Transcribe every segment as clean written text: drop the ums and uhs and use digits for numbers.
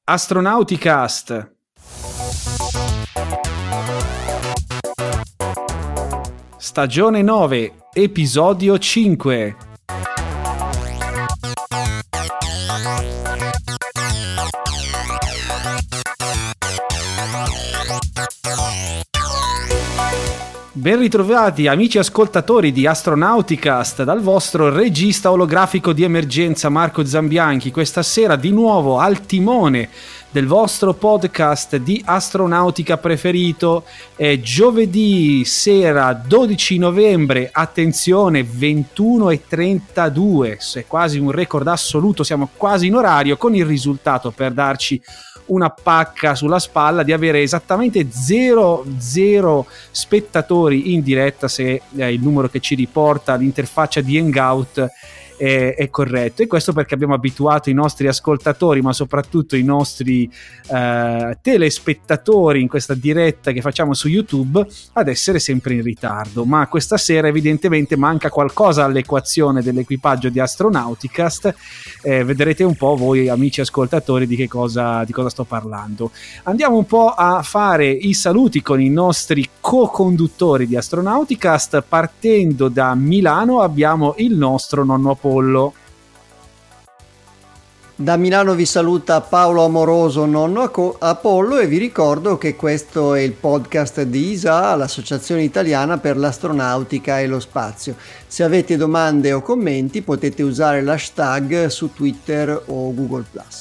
Astronauticast. Stagione 9, episodio 5. Ben ritrovati amici ascoltatori di Astronauticast dal vostro regista olografico di emergenza Marco Zambianchi. Questa sera di nuovo al timone del vostro podcast di astronautica preferito. È giovedì sera 12 novembre, attenzione, 21:32, è quasi un record assoluto, siamo quasi in orario, con il risultato, per darci una pacca sulla spalla, di avere esattamente zero spettatori in diretta, se il numero che ci riporta l'interfaccia di Hangout è corretto. E questo perché abbiamo abituato i nostri ascoltatori, ma soprattutto i nostri telespettatori in questa diretta che facciamo su YouTube, ad essere sempre in ritardo. Ma questa sera evidentemente manca qualcosa all'equazione dell'equipaggio di Astronauticast. Vedrete un po' voi amici ascoltatori di cosa sto parlando. Andiamo un po' a fare i saluti con i nostri co-conduttori di Astronauticast. Partendo da Milano abbiamo il nostro nonno Apollo. Da Milano vi saluta Paolo Amoroso, nonno Apollo, e vi ricordo che questo è il podcast di ISA, l'Associazione Italiana per l'Astronautica e lo Spazio. Se avete domande o commenti potete usare l'hashtag su Twitter o Google+.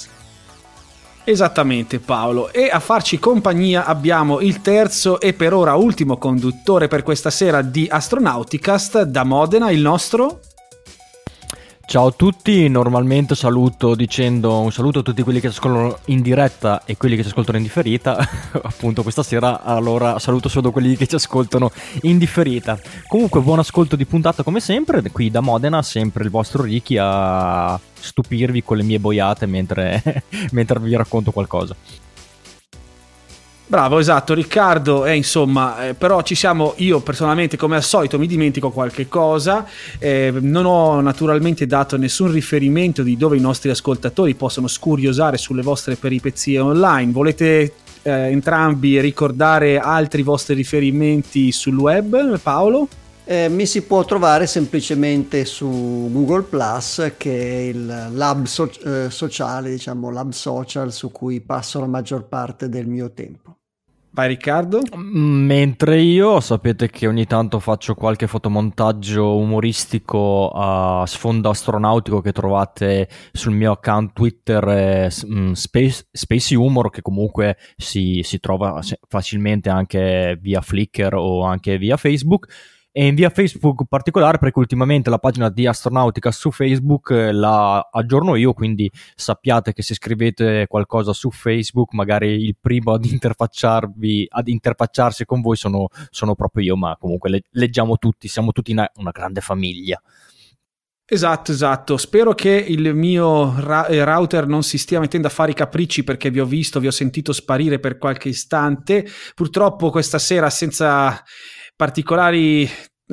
Esattamente, Paolo. E a farci compagnia abbiamo il terzo e per ora ultimo conduttore per questa sera di Astronauticast, da Modena, il nostro... Ciao a tutti, normalmente saluto dicendo un saluto a tutti quelli che ci ascoltano in diretta e quelli che ci ascoltano in differita. Appunto questa sera allora saluto solo quelli che ci ascoltano in differita. Comunque buon ascolto di puntata come sempre, qui da Modena sempre il vostro Ricky a stupirvi con le mie boiate mentre vi racconto qualcosa. Bravo, esatto, Riccardo, insomma, però ci siamo, io personalmente come al solito mi dimentico qualche cosa, non ho naturalmente dato nessun riferimento di dove i nostri ascoltatori possono scuriosare sulle vostre peripezie online. Volete entrambi ricordare altri vostri riferimenti sul web, Paolo? Mi si può trovare semplicemente su Google+, che è il lab sociale, diciamo lab social, su cui passo la maggior parte del mio tempo. Vai Riccardo. Mentre io sapete che ogni tanto faccio qualche fotomontaggio umoristico a sfondo astronautico che trovate sul mio account Twitter Space Humor, che comunque si trova facilmente anche via Flickr o anche via Facebook. E in via Facebook in particolare perché ultimamente la pagina di Astronautica su Facebook la aggiorno io, quindi sappiate che se scrivete qualcosa su Facebook magari il primo ad interfacciarsi con voi sono proprio io, ma comunque leggiamo tutti, siamo tutti una grande famiglia. Esatto, spero che il mio router non si stia mettendo a fare i capricci, perché vi ho sentito sparire per qualche istante. Purtroppo questa sera, senza particolari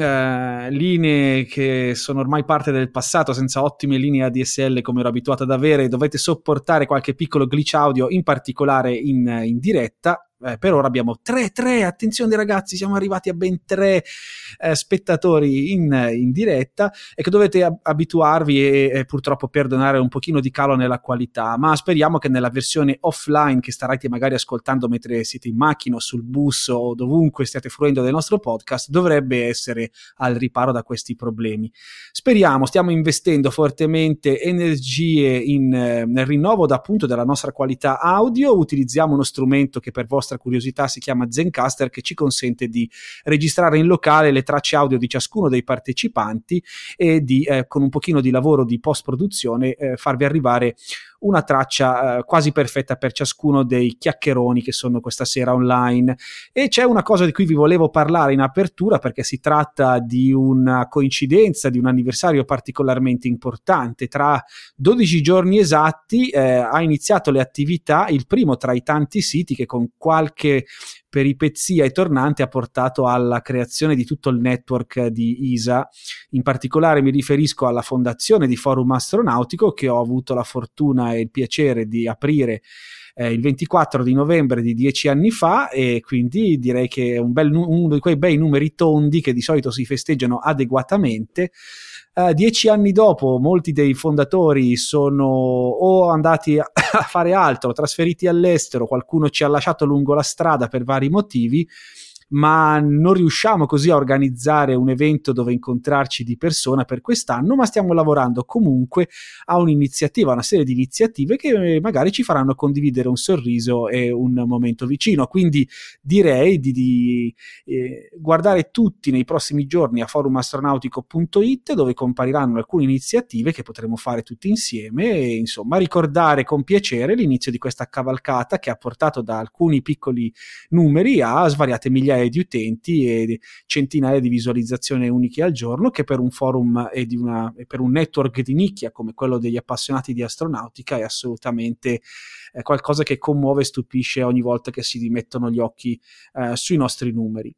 linee che sono ormai parte del passato, senza ottime linee ADSL come ero abituato ad avere, dovete sopportare qualche piccolo glitch audio, in particolare in diretta. Per ora abbiamo 3, attenzione ragazzi, siamo arrivati a ben 3 spettatori in diretta, e che dovete abituarvi e purtroppo perdonare un pochino di calo nella qualità, ma speriamo che nella versione offline che starete magari ascoltando mentre siete in macchina o sul bus o dovunque stiate fruendo del nostro podcast, dovrebbe essere al riparo da questi problemi. Speriamo, stiamo investendo fortemente energie nel rinnovo appunto della nostra qualità audio. Utilizziamo uno strumento che per vostra curiosità si chiama Zencastr, che ci consente di registrare in locale le tracce audio di ciascuno dei partecipanti e di con un pochino di lavoro di post produzione farvi arrivare una traccia quasi perfetta per ciascuno dei chiacchieroni che sono questa sera online. E c'è una cosa di cui vi volevo parlare in apertura, perché si tratta di una coincidenza, di un anniversario particolarmente importante. Tra 12 giorni esatti ha iniziato le attività il primo tra i tanti siti che con qualche peripezia e tornante ha portato alla creazione di tutto il network di ISA. In particolare mi riferisco alla fondazione di Forum Astronautico, che ho avuto la fortuna e il piacere di aprire il 24 di novembre di 10 anni fa, e quindi direi che è uno di quei bei numeri tondi che di solito si festeggiano adeguatamente. 10 anni dopo molti dei fondatori sono o andati a fare altro, trasferiti all'estero, qualcuno ci ha lasciato lungo la strada per vari motivi, ma non riusciamo così a organizzare un evento dove incontrarci di persona per quest'anno, ma stiamo lavorando comunque a un'iniziativa, una serie di iniziative che magari ci faranno condividere un sorriso e un momento vicino. Quindi direi di guardare tutti nei prossimi giorni a forumastronautico.it, dove compariranno alcune iniziative che potremo fare tutti insieme e insomma ricordare con piacere l'inizio di questa cavalcata che ha portato da alcuni piccoli numeri a svariate migliaia di utenti e centinaia di visualizzazioni uniche al giorno, che per un forum e per un network di nicchia come quello degli appassionati di astronautica è assolutamente qualcosa che commuove e stupisce ogni volta che si rimettono gli occhi sui nostri numeri.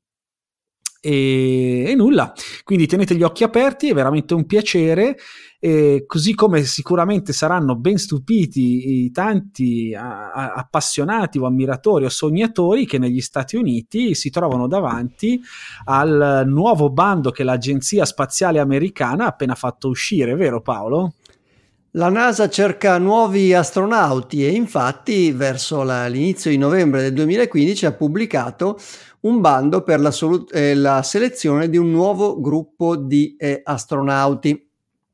E nulla, quindi tenete gli occhi aperti, è veramente un piacere, così come sicuramente saranno ben stupiti i tanti appassionati o ammiratori o sognatori che negli Stati Uniti si trovano davanti al nuovo bando che l'Agenzia Spaziale Americana ha appena fatto uscire, vero Paolo? La NASA cerca nuovi astronauti e infatti verso l'inizio di novembre del 2015 ha pubblicato un bando per la selezione di un nuovo gruppo di astronauti.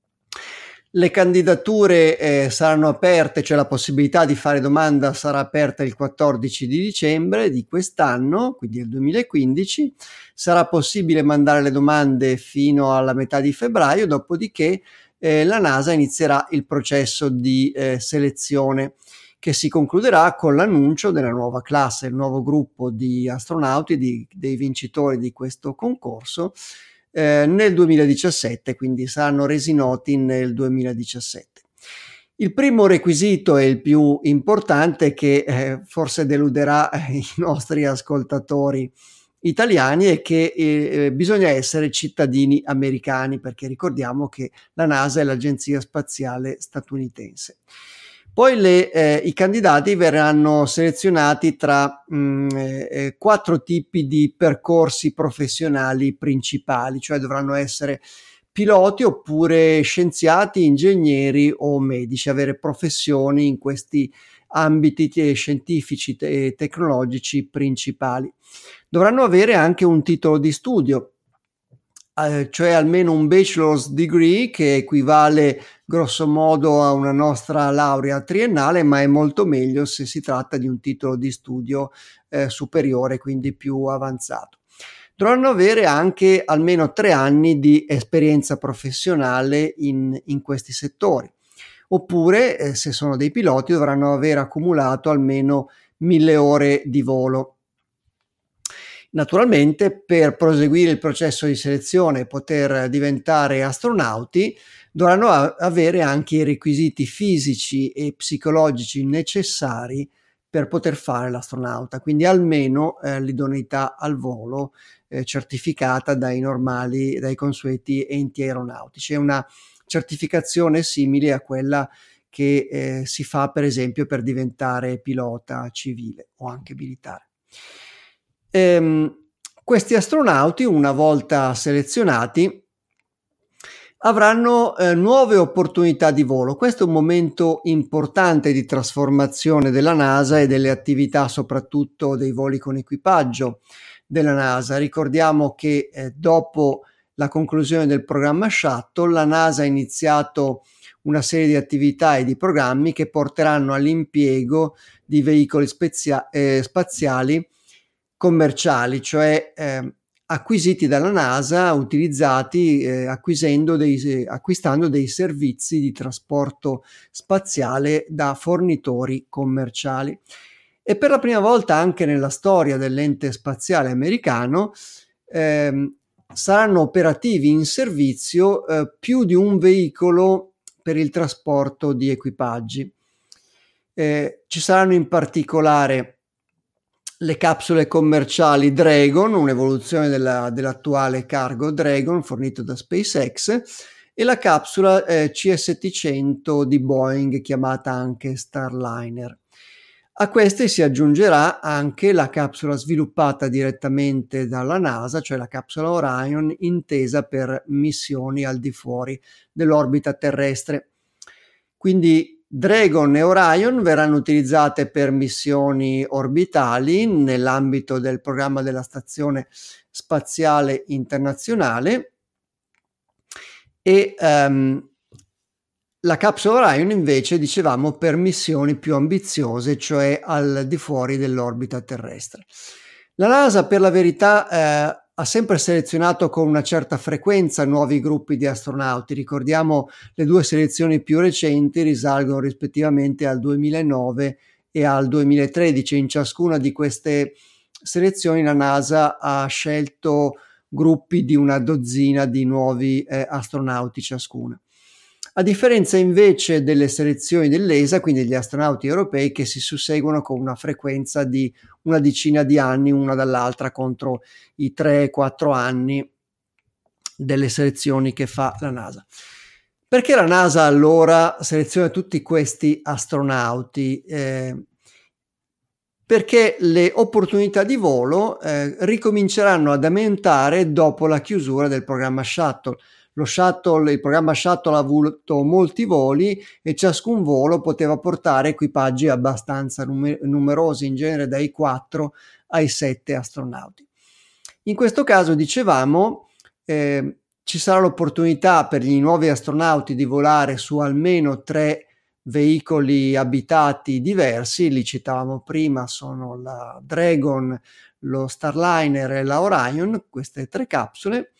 Le candidature saranno aperte, cioè la possibilità di fare domanda sarà aperta il 14 di dicembre di quest'anno, quindi del 2015. Sarà possibile mandare le domande fino alla metà di febbraio, dopodiché la NASA inizierà il processo di selezione che si concluderà con l'annuncio della nuova classe, il nuovo gruppo di astronauti, dei vincitori di questo concorso nel 2017, quindi saranno resi noti nel 2017. Il primo requisito e il più importante, che forse deluderà i nostri ascoltatori italiani, è che bisogna essere cittadini americani, perché ricordiamo che la NASA è l'agenzia spaziale statunitense. Poi i candidati verranno selezionati tra 4 tipi di percorsi professionali principali, cioè dovranno essere piloti oppure scienziati, ingegneri o medici, avere professioni in questi ambiti scientifici e tecnologici principali. Dovranno avere anche un titolo di studio, cioè almeno un bachelor's degree, che equivale grosso modo a una nostra laurea triennale, ma è molto meglio se si tratta di un titolo di studio superiore, quindi più avanzato. Dovranno avere anche almeno 3 anni di esperienza professionale in questi settori, oppure se sono dei piloti dovranno aver accumulato almeno 1000 ore di volo. Naturalmente, per proseguire il processo di selezione e poter diventare astronauti, dovranno avere anche i requisiti fisici e psicologici necessari per poter fare l'astronauta, quindi almeno l'idoneità al volo certificata dai consueti enti aeronautici. È una certificazione simile a quella che si fa per esempio per diventare pilota civile o anche militare. Questi astronauti, una volta selezionati, avranno nuove opportunità di volo. Questo è un momento importante di trasformazione della NASA e delle attività, soprattutto dei voli con equipaggio della NASA. Ricordiamo che dopo la conclusione del programma Shuttle, la NASA ha iniziato una serie di attività e di programmi che porteranno all'impiego di veicoli spaziali commerciali, cioè acquisiti dalla NASA, utilizzati acquistando dei servizi di trasporto spaziale da fornitori commerciali. E per la prima volta anche nella storia dell'ente spaziale americano saranno operativi in servizio più di un veicolo per il trasporto di equipaggi. Ci saranno in particolare le capsule commerciali Dragon, un'evoluzione dell'attuale cargo Dragon fornito da SpaceX, e la capsula CS-700 di Boeing, chiamata anche Starliner. A queste si aggiungerà anche la capsula sviluppata direttamente dalla NASA, cioè la capsula Orion, intesa per missioni al di fuori dell'orbita terrestre. Quindi Dragon e Orion verranno utilizzate per missioni orbitali nell'ambito del programma della Stazione Spaziale Internazionale e la capsula Orion invece, dicevamo, per missioni più ambiziose, cioè al di fuori dell'orbita terrestre. La NASA, per la verità, ha sempre selezionato con una certa frequenza nuovi gruppi di astronauti. Ricordiamo le due selezioni più recenti risalgono rispettivamente al 2009 e al 2013. In ciascuna di queste selezioni la NASA ha scelto gruppi di una dozzina di nuovi astronauti ciascuna. A differenza invece delle selezioni dell'ESA, quindi degli astronauti europei, che si susseguono con una frequenza di una decina di anni una dall'altra contro i 3-4 anni delle selezioni che fa la NASA. Perché la NASA allora seleziona tutti questi astronauti? Perché le opportunità di volo ricominceranno ad aumentare dopo la chiusura del programma Shuttle. Il programma Shuttle ha avuto molti voli e ciascun volo poteva portare equipaggi abbastanza numerosi, in genere dai 4 ai 7 astronauti. In questo caso, dicevamo, ci sarà l'opportunità per gli nuovi astronauti di volare su almeno 3 veicoli abitati diversi. Li citavamo prima, sono la Dragon, lo Starliner e la Orion, queste 3 capsule.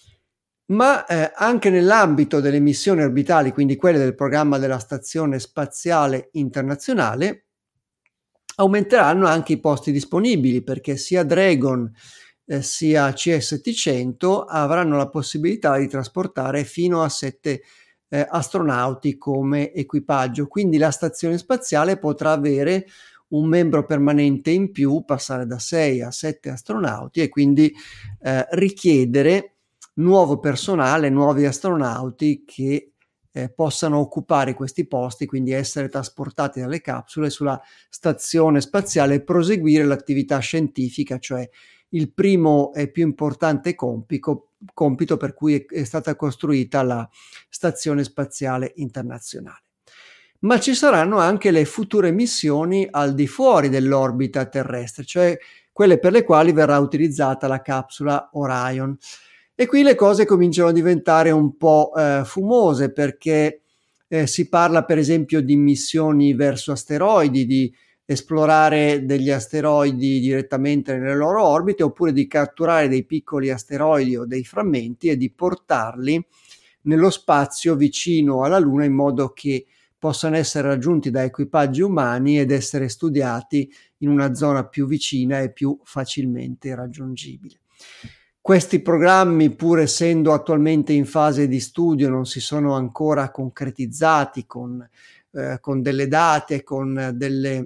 Ma anche nell'ambito delle missioni orbitali, quindi quelle del programma della Stazione Spaziale Internazionale, aumenteranno anche i posti disponibili, perché sia Dragon sia CS-700 avranno la possibilità di trasportare fino a 7 astronauti come equipaggio. Quindi la stazione spaziale potrà avere un membro permanente in più, passare da 6 a 7 astronauti e quindi richiedere nuovo personale, nuovi astronauti che possano occupare questi posti, quindi essere trasportati dalle capsule sulla stazione spaziale e proseguire l'attività scientifica, cioè il primo e più importante compito per cui è stata costruita la Stazione Spaziale Internazionale. Ma ci saranno anche le future missioni al di fuori dell'orbita terrestre, cioè quelle per le quali verrà utilizzata la capsula Orion. E qui le cose cominciano a diventare un po' fumose, perché si parla per esempio di missioni verso asteroidi, di esplorare degli asteroidi direttamente nelle loro orbite, oppure di catturare dei piccoli asteroidi o dei frammenti e di portarli nello spazio vicino alla Luna in modo che possano essere raggiunti da equipaggi umani ed essere studiati in una zona più vicina e più facilmente raggiungibile. Questi programmi, pur essendo attualmente in fase di studio, non si sono ancora concretizzati con delle date, con delle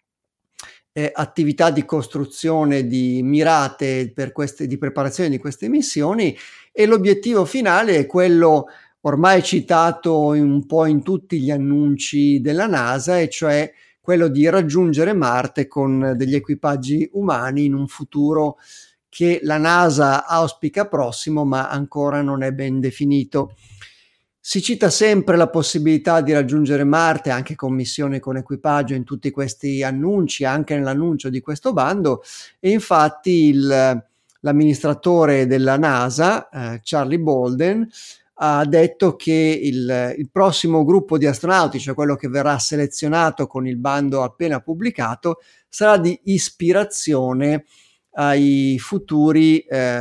attività di costruzione mirate di preparazione di queste missioni, e l'obiettivo finale è quello ormai citato un po' in tutti gli annunci della NASA, e cioè quello di raggiungere Marte con degli equipaggi umani in un futuro che la NASA auspica prossimo, ma ancora non è ben definito. Si cita sempre la possibilità di raggiungere Marte anche con missioni con equipaggio in tutti questi annunci, anche nell'annuncio di questo bando, e infatti l'amministratore della NASA, Charlie Bolden, ha detto che il prossimo gruppo di astronauti, cioè quello che verrà selezionato con il bando appena pubblicato, sarà di ispirazione ai futuri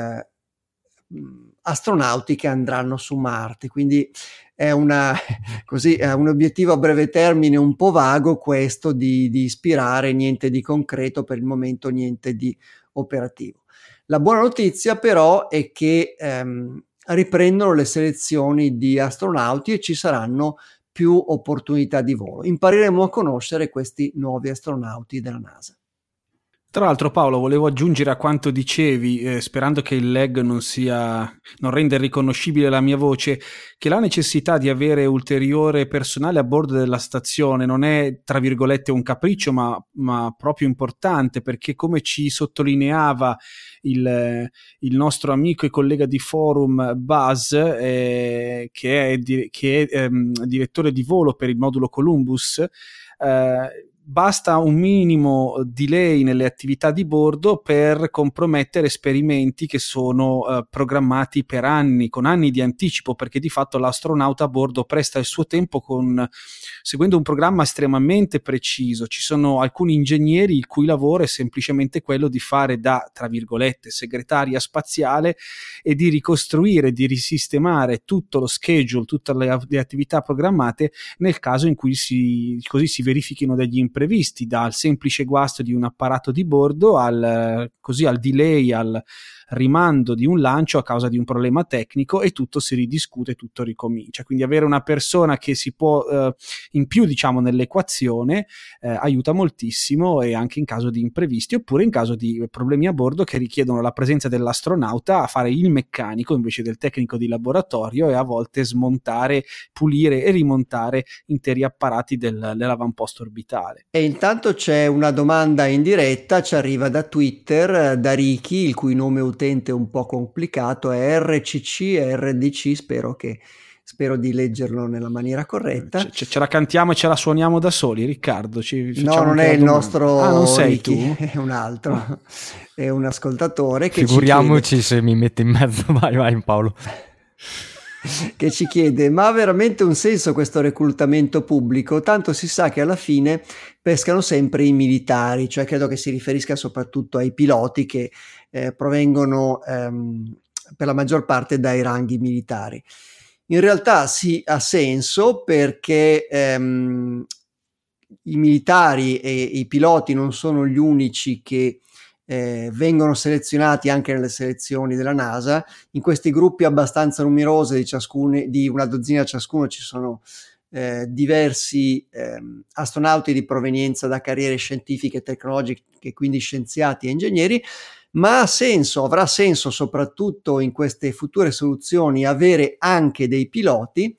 astronauti che andranno su Marte. Quindi è un obiettivo a breve termine un po' vago questo di ispirare, niente di concreto per il momento, niente di operativo. La buona notizia però è che riprendono le selezioni di astronauti e ci saranno più opportunità di volo. Impareremo a conoscere questi nuovi astronauti della NASA. Tra l'altro, Paolo, volevo aggiungere a quanto dicevi, sperando che il lag non renda irriconoscibile la mia voce, che la necessità di avere ulteriore personale a bordo della stazione non è, tra virgolette, un capriccio, ma proprio importante, perché come ci sottolineava il nostro amico e collega di forum Buzz, che è direttore di volo per il modulo Columbus, basta un minimo delay nelle attività di bordo per compromettere esperimenti che sono programmati per anni, con anni di anticipo, perché di fatto l'astronauta a bordo presta il suo tempo seguendo un programma estremamente preciso. Ci sono alcuni ingegneri il cui lavoro è semplicemente quello di fare da, tra virgolette, segretaria spaziale e di ricostruire, di risistemare tutto lo schedule, tutte le attività programmate nel caso in cui così si verifichino degli imprevisti, dal semplice guasto di un apparato di bordo al delay, al rimando di un lancio a causa di un problema tecnico, e tutto si ridiscute, tutto ricomincia. Quindi avere una persona che si può in più, diciamo, nell'equazione aiuta moltissimo, e anche in caso di imprevisti oppure in caso di problemi a bordo che richiedono la presenza dell'astronauta a fare il meccanico invece del tecnico di laboratorio, e a volte smontare, pulire e rimontare interi apparati dell'avamposto orbitale. E intanto c'è una domanda in diretta, ci arriva da Twitter, da Ricky, il cui nome utente è un po' complicato, è RCCRDC, spero di leggerlo nella maniera corretta. Ce la cantiamo e ce la suoniamo da soli, Riccardo? No, non è il nostro non sei Ricky, tu? è un altro, è un ascoltatore che figuriamoci se mi mette in mezzo. Vai Paolo. Che ci chiede: ma ha veramente un senso questo reclutamento pubblico? Tanto si sa che alla fine pescano sempre i militari, cioè credo che si riferisca soprattutto ai piloti che provengono per la maggior parte dai ranghi militari. In realtà sì, ha senso, perché i militari e i piloti non sono gli unici che vengono selezionati anche nelle selezioni della NASA. In questi gruppi abbastanza numerosi, di una dozzina ciascuno, ci sono diversi astronauti di provenienza da carriere scientifiche e tecnologiche, quindi scienziati e ingegneri, ma avrà senso soprattutto in queste future soluzioni avere anche dei piloti,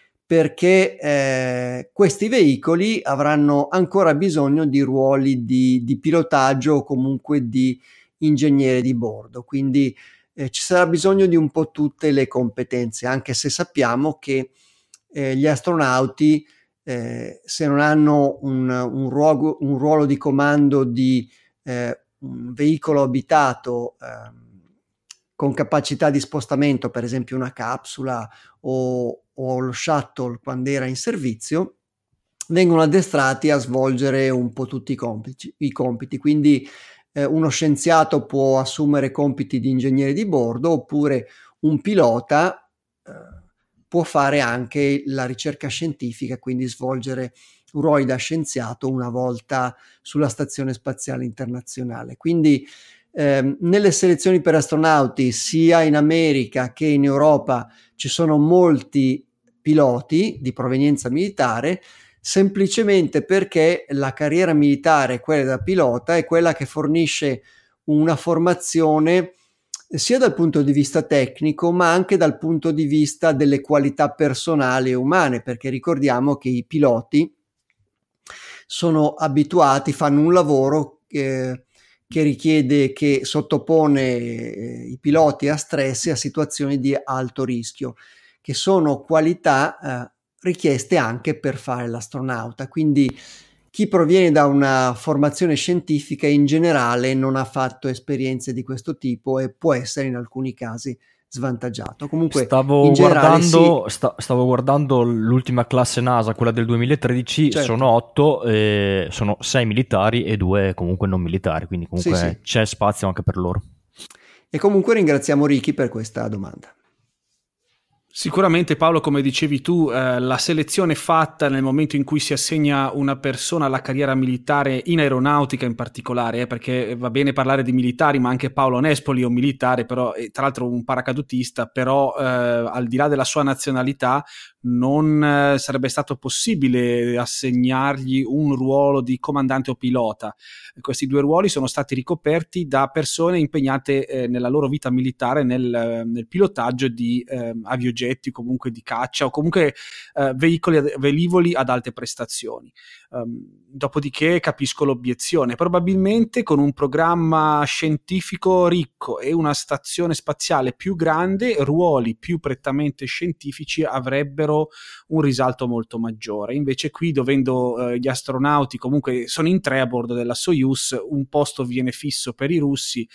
perché questi veicoli avranno ancora bisogno di ruoli di pilotaggio o comunque di ingegnere di bordo, quindi ci sarà bisogno di un po' tutte le competenze, anche se sappiamo che gli astronauti, se non hanno un ruolo di comando di un veicolo abitato con capacità di spostamento, per esempio una capsula o lo shuttle quando era in servizio, vengono addestrati a svolgere un po' tutti i compiti. Quindi uno scienziato può assumere compiti di ingegnere di bordo, oppure un pilota può fare anche la ricerca scientifica, quindi svolgere ruoli da scienziato una volta sulla Stazione Spaziale Internazionale. Quindi nelle selezioni per astronauti sia in America che in Europa ci sono molti piloti di provenienza militare, semplicemente perché la carriera militare, quella da pilota, è quella che fornisce una formazione sia dal punto di vista tecnico ma anche dal punto di vista delle qualità personali e umane, perché ricordiamo che i piloti sono abituati, fanno un lavoro che sottopone i piloti a stress e a situazioni di alto rischio, che sono qualità richieste anche per fare l'astronauta. Quindi chi proviene da una formazione scientifica in generale non ha fatto esperienze di questo tipo e può essere in alcuni casi svantaggiato. Comunque stavo guardando l'ultima classe NASA, quella del 2013. Certo. Sono 8, sono 6 militari e 2 comunque non militari, quindi comunque sì. C'è spazio anche per loro. E comunque ringraziamo Ricky per questa domanda. Sicuramente Paolo, come dicevi tu, la selezione fatta nel momento in cui si assegna una persona alla carriera militare, in aeronautica in particolare, perché va bene parlare di militari, ma anche Paolo Nespoli è un militare, però tra l'altro un paracadutista, però al di là della sua nazionalità non sarebbe stato possibile assegnargli un ruolo di comandante o pilota. Questi due ruoli sono stati ricoperti da persone impegnate nella loro vita militare nel pilotaggio di aviogetti, comunque di caccia o comunque velivoli ad alte prestazioni. Dopodiché capisco l'obiezione. Probabilmente con un programma scientifico ricco e una stazione spaziale più grande, ruoli più prettamente scientifici avrebbero un risalto molto maggiore. Invece qui, dovendo gli astronauti comunque sono in 3 a bordo della Soyuz, un posto viene fisso per i russi,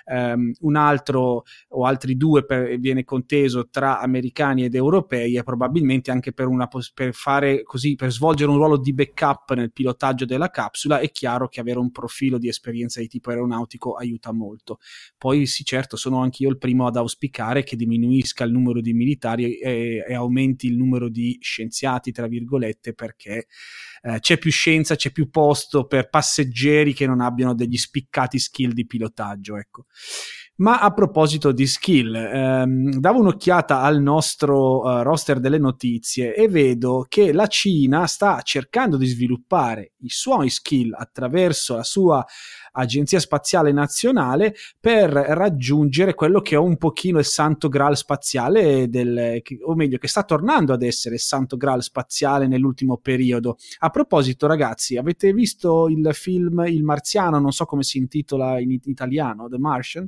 un altro o altri 2 viene conteso tra americani ed europei, e probabilmente anche per fare così, per svolgere un ruolo di backup nel pilotaggio della capsula. È chiaro che avere un profilo di esperienza di tipo aeronautico aiuta molto. Poi sì, certo, sono anch'io il primo ad auspicare che diminuisca il numero di militari e aumenti il numero di scienziati, tra virgolette, perché c'è più scienza, c'è più posto per passeggeri che non abbiano degli spiccati skill di pilotaggio, ecco. Ma a proposito di skill, davo un'occhiata al nostro roster delle notizie e vedo che la Cina sta cercando di sviluppare i suoi skill attraverso la sua Agenzia Spaziale Nazionale per raggiungere quello che è un pochino il santo graal spaziale o meglio, che sta tornando ad essere il santo graal spaziale nell'ultimo periodo. A proposito, ragazzi, avete visto il film Il Marziano? Non so come si intitola in italiano, The Martian?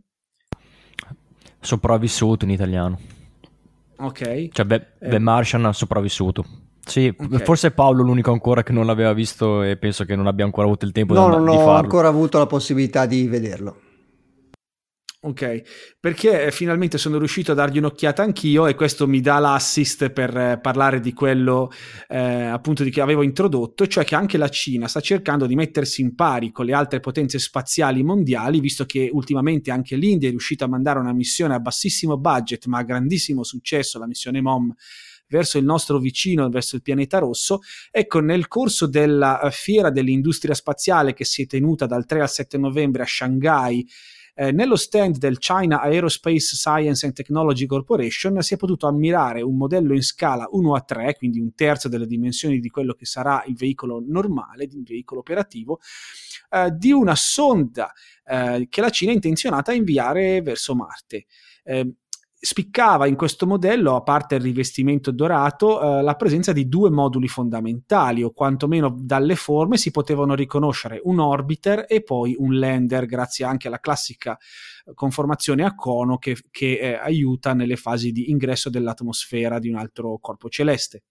Sopravvissuto in italiano. Ok. Cioè, The Martian sopravvissuto. Sì, okay. Forse Paolo è l'unico ancora che non l'aveva visto e penso che non abbia ancora avuto il tempo di farlo. Non ho ancora avuto la possibilità di vederlo. Ok, perché finalmente sono riuscito a dargli un'occhiata anch'io, e questo mi dà l'assist per parlare di quello appunto di che avevo introdotto, cioè che anche la Cina sta cercando di mettersi in pari con le altre potenze spaziali mondiali, visto che ultimamente anche l'India è riuscita a mandare una missione a bassissimo budget ma a grandissimo successo, la missione MOM, verso il nostro vicino, verso il pianeta rosso. Ecco, nel corso della fiera dell'industria spaziale che si è tenuta dal 3 al 7 novembre a Shanghai, nello stand del China Aerospace Science and Technology Corporation si è potuto ammirare un modello in scala 1:3, quindi un terzo delle dimensioni di quello che sarà il veicolo normale, il veicolo operativo, di una sonda che la Cina è intenzionata a inviare verso Marte. Spiccava in questo modello, a parte il rivestimento dorato, la presenza di 2 moduli fondamentali, o quantomeno dalle forme si potevano riconoscere un orbiter e poi un lander, grazie anche alla classica conformazione a cono che aiuta nelle fasi di ingresso dell'atmosfera di un altro corpo celeste.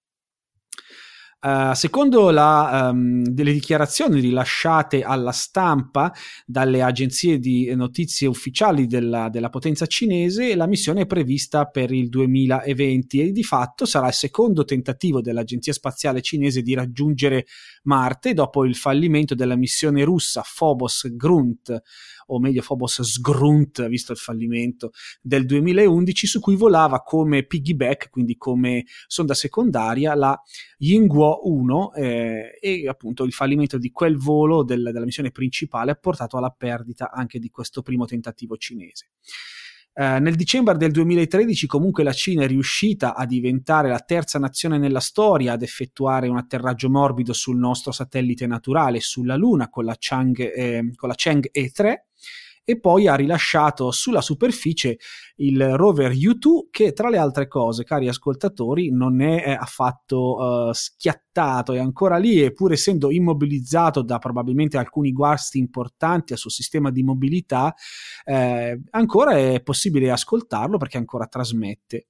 Secondo delle dichiarazioni rilasciate alla stampa dalle agenzie di notizie ufficiali della potenza cinese, la missione è prevista per il 2020 e di fatto sarà il secondo tentativo dell'agenzia spaziale cinese di raggiungere Marte dopo il fallimento della missione russa Phobos-Grunt, o meglio Phobos Sgrunt, visto il fallimento del 2011, su cui volava come piggyback, quindi come sonda secondaria, la Yingguo 1, e appunto il fallimento di quel volo della missione principale ha portato alla perdita anche di questo primo tentativo cinese. Nel dicembre del 2013 comunque la Cina è riuscita a diventare la terza nazione nella storia ad effettuare un atterraggio morbido sul nostro satellite naturale sulla Luna con la Chang'e 3, e poi ha rilasciato sulla superficie il rover U2, che tra le altre cose, cari ascoltatori, non è affatto schiattato, è ancora lì, e pur essendo immobilizzato da probabilmente alcuni guasti importanti al suo sistema di mobilità, ancora è possibile ascoltarlo perché ancora trasmette.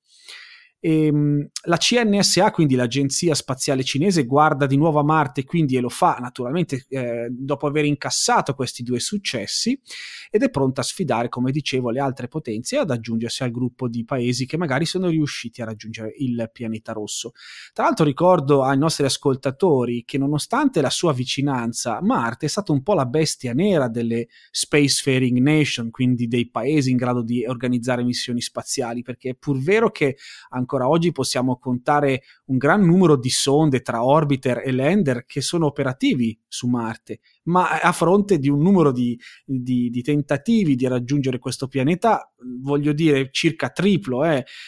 La CNSA, quindi l'agenzia spaziale cinese, guarda di nuovo a Marte, quindi, e lo fa naturalmente dopo aver incassato questi 2 successi, ed è pronta a sfidare, come dicevo, le altre potenze ad aggiungersi al gruppo di paesi che magari sono riusciti a raggiungere il pianeta rosso. Tra l'altro ricordo ai nostri ascoltatori che nonostante la sua vicinanza, Marte è stata un po' la bestia nera delle spacefaring nation, quindi dei paesi in grado di organizzare missioni spaziali, perché è pur vero che ancora ancora oggi possiamo contare un gran numero di sonde tra orbiter e lander che sono operativi su Marte, ma a fronte di un numero di tentativi di raggiungere questo pianeta, voglio dire circa triplo,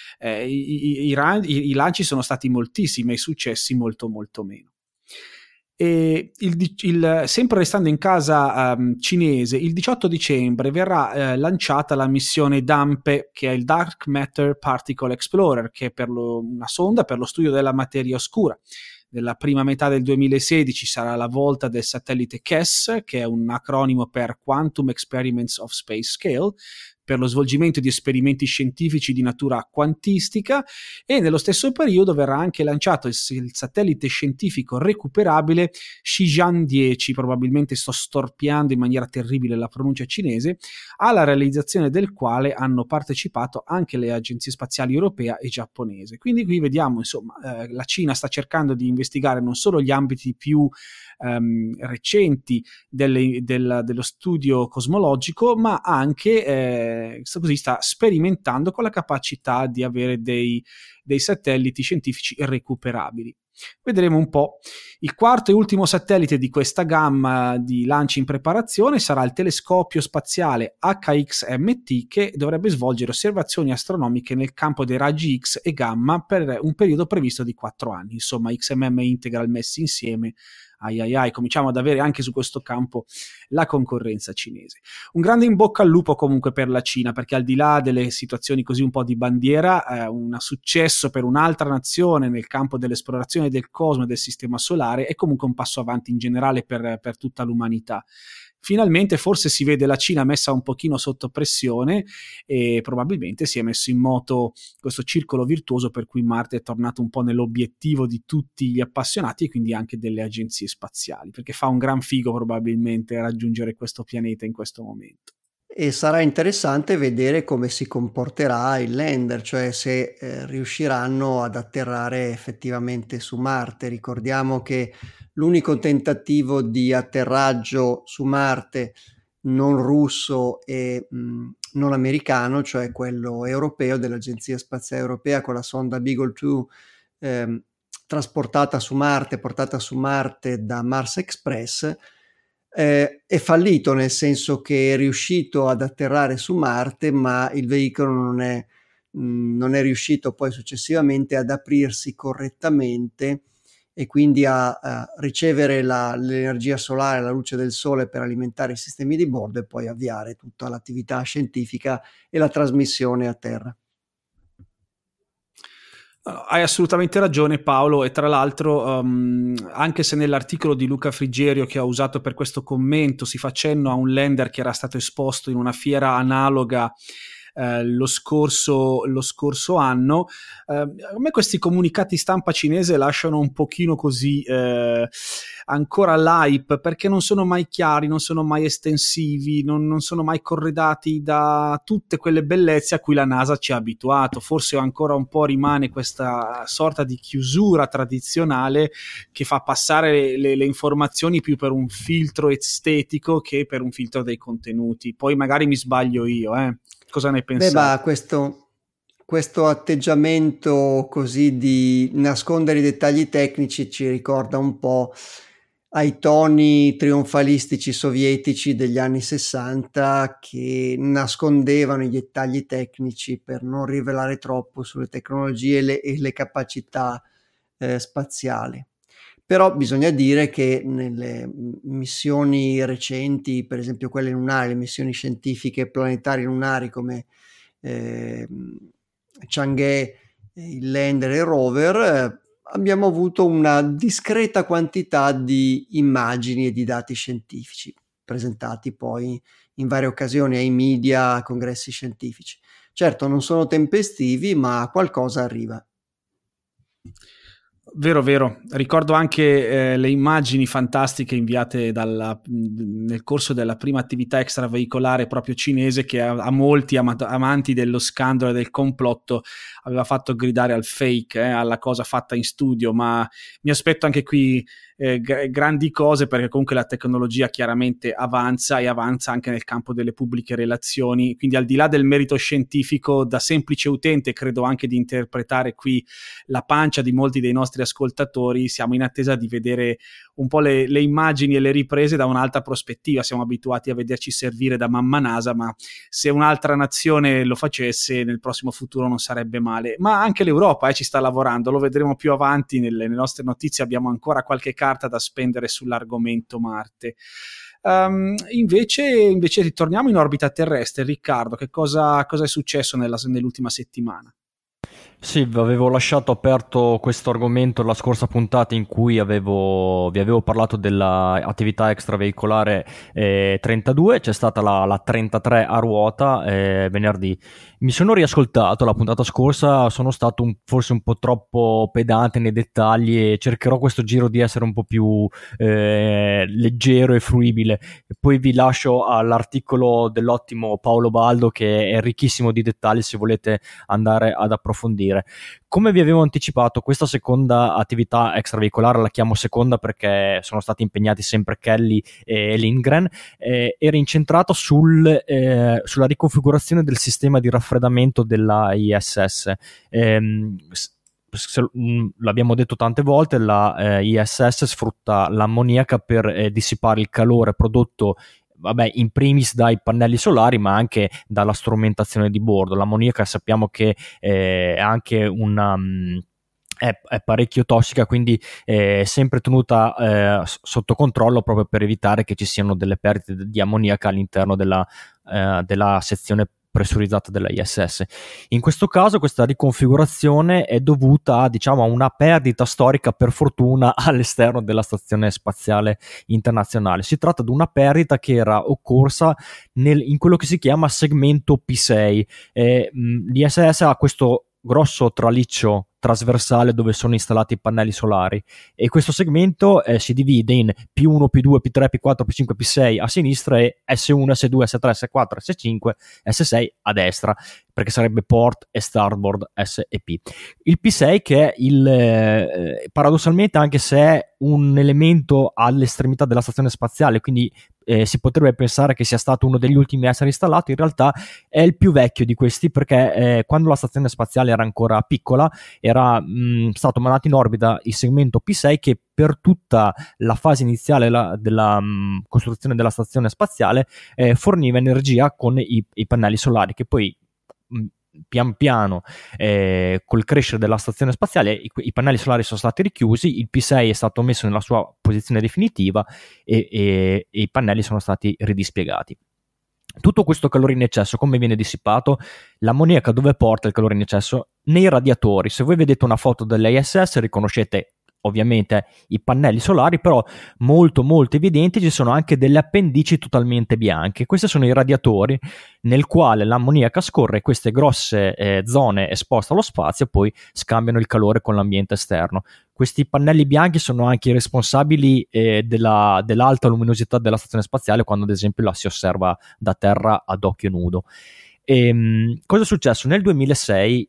i lanci sono stati moltissimi e i successi molto molto meno. E sempre restando in casa cinese, il 18 dicembre verrà lanciata la missione DAMPE, che è il Dark Matter Particle Explorer, che è una sonda per lo studio della materia oscura. Nella prima metà del 2016 sarà la volta del satellite KESS, che è un acronimo per Quantum Experiments of Space Scale, per lo svolgimento di esperimenti scientifici di natura quantistica, e nello stesso periodo verrà anche lanciato il satellite scientifico recuperabile Shijian 10, probabilmente sto storpiando in maniera terribile la pronuncia cinese, alla realizzazione del quale hanno partecipato anche le agenzie spaziali europea e giapponese. Quindi qui vediamo, insomma, la Cina sta cercando di investigare non solo gli ambiti più recenti dello studio cosmologico, ma anche così sta sperimentando con la capacità di avere dei satelliti scientifici recuperabili. Vedremo un po'. Il quarto e ultimo satellite di questa gamma di lanci in preparazione sarà il telescopio spaziale HXMT, che dovrebbe svolgere osservazioni astronomiche nel campo dei raggi X e gamma per un periodo previsto di 4 anni. Insomma, XMM Integral messi insieme, cominciamo ad avere anche su questo campo la concorrenza cinese. Un grande in bocca al lupo comunque per la Cina, perché al di là delle situazioni così un po' di bandiera, un successo per un'altra nazione nel campo dell'esplorazione del cosmo e del sistema solare è comunque un passo avanti in generale per tutta l'umanità. Finalmente forse si vede la Cina messa un pochino sotto pressione e probabilmente si è messo in moto questo circolo virtuoso per cui Marte è tornato un po' nell'obiettivo di tutti gli appassionati e quindi anche delle agenzie spaziali, perché fa un gran figo probabilmente raggiungere questo pianeta in questo momento. E sarà interessante vedere come si comporterà il lander, cioè se riusciranno ad atterrare effettivamente su Marte. Ricordiamo che l'unico tentativo di atterraggio su Marte non russo e non americano, cioè quello europeo dell'Agenzia Spaziale Europea con la sonda Beagle 2 trasportata su Marte, portata su Marte da Mars Express, è fallito, nel senso che è riuscito ad atterrare su Marte, ma il veicolo non è riuscito poi successivamente ad aprirsi correttamente e quindi a ricevere l'energia solare, la luce del sole per alimentare i sistemi di bordo e poi avviare tutta l'attività scientifica e la trasmissione a terra. Hai assolutamente ragione, Paolo, e tra l'altro anche se nell'articolo di Luca Frigerio che ho usato per questo commento si fa cenno a un lander che era stato esposto in una fiera analoga lo scorso anno, a me questi comunicati stampa cinese lasciano un pochino così ancora l'hype, perché non sono mai chiari, non sono mai estensivi, non sono mai corredati da tutte quelle bellezze a cui la NASA ci ha abituato. Forse ancora un po' rimane questa sorta di chiusura tradizionale che fa passare le informazioni più per un filtro estetico che per un filtro dei contenuti. Poi magari mi sbaglio io, Cosa ne pensate? Beh, ma questo atteggiamento così di nascondere i dettagli tecnici ci ricorda un po' ai toni trionfalistici sovietici degli anni 60 che nascondevano i dettagli tecnici per non rivelare troppo sulle tecnologie e le capacità spaziali. Però bisogna dire che nelle missioni recenti, per esempio quelle lunari, le missioni scientifiche planetarie lunari come Chang'e, il lander e il rover, abbiamo avuto una discreta quantità di immagini e di dati scientifici presentati poi in varie occasioni ai media, a congressi scientifici. Certo, non sono tempestivi, ma qualcosa arriva. Vero. Ricordo anche le immagini fantastiche inviate nel corso della prima attività extraveicolare proprio cinese, che a molti amanti dello scandalo e del complotto aveva fatto gridare al fake, alla cosa fatta in studio, ma mi aspetto anche qui grandi cose, perché comunque la tecnologia chiaramente avanza e avanza anche nel campo delle pubbliche relazioni, quindi al di là del merito scientifico, da semplice utente credo anche di interpretare qui la pancia di molti dei nostri ascoltatori, siamo in attesa di vedere un po' le immagini e le riprese da un'altra prospettiva. Siamo abituati a vederci servire da mamma NASA, ma se un'altra nazione lo facesse nel prossimo futuro non sarebbe male. Ma anche l'Europa ci sta lavorando, lo vedremo più avanti nelle nostre notizie, abbiamo ancora qualche carta da spendere sull'argomento Marte. Invece ritorniamo in orbita terrestre. Riccardo, che cosa è successo nell'ultima settimana? Sì, avevo lasciato aperto questo argomento la scorsa puntata in cui vi avevo parlato dell'attività extraveicolare 32, c'è stata la 33 a ruota venerdì. Mi sono riascoltato la puntata scorsa, sono stato forse un po' troppo pedante nei dettagli e cercherò questo giro di essere un po' più leggero e fruibile. E poi vi lascio all'articolo dell'ottimo Paolo Baldo, che è ricchissimo di dettagli se volete andare ad approfondire. Come vi avevo anticipato, questa seconda attività extraveicolare, la chiamo seconda perché sono stati impegnati sempre Kelly e Lindgren, era incentrata sulla riconfigurazione del sistema di raffreddamento della ISS. L'abbiamo detto tante volte, la ISS sfrutta l'ammoniaca per dissipare il calore prodotto in primis dai pannelli solari, ma anche dalla strumentazione di bordo. L'ammoniaca sappiamo che è anche è parecchio tossica, quindi è sempre tenuta sotto controllo proprio per evitare che ci siano delle perdite di ammoniaca all'interno della sezione pressurizzata della ISS. In questo caso questa riconfigurazione è dovuta a una perdita storica, per fortuna, all'esterno della Stazione Spaziale Internazionale. Si tratta di una perdita che era occorsa in quello che si chiama segmento P6. L'ISS ha questo grosso traliccio trasversale dove sono installati i pannelli solari, e questo segmento si divide in P1, P2, P3, P4, P5, P6 a sinistra e S1, S2, S3, S4, S5, S6 a destra, perché sarebbe port e starboard S e P. Il P6, che è paradossalmente, anche se è un elemento all'estremità della stazione spaziale, quindi si potrebbe pensare che sia stato uno degli ultimi a essere installato, in realtà è il più vecchio di questi, perché quando la stazione spaziale era ancora piccola era stato mandato in orbita il segmento P6, che per tutta la fase iniziale della costruzione della stazione spaziale forniva energia con i pannelli solari, che poi pian piano col crescere della stazione spaziale i pannelli solari sono stati richiusi, il P6 è stato messo nella sua posizione definitiva e i pannelli sono stati ridispiegati. Tutto questo calore in eccesso come viene dissipato? L'ammoniaca dove porta il calore in eccesso? Nei radiatori. Se voi vedete una foto dell'ISS riconoscete ovviamente i pannelli solari, però molto molto evidenti ci sono anche delle appendici totalmente bianche. Questi sono i radiatori nel quale l'ammoniaca scorre, queste grosse zone esposte allo spazio, e poi scambiano il calore con l'ambiente esterno. Questi pannelli bianchi sono anche i responsabili dell'alta luminosità della stazione spaziale, quando ad esempio la si osserva da terra ad occhio nudo. Cosa è successo? Nel 2006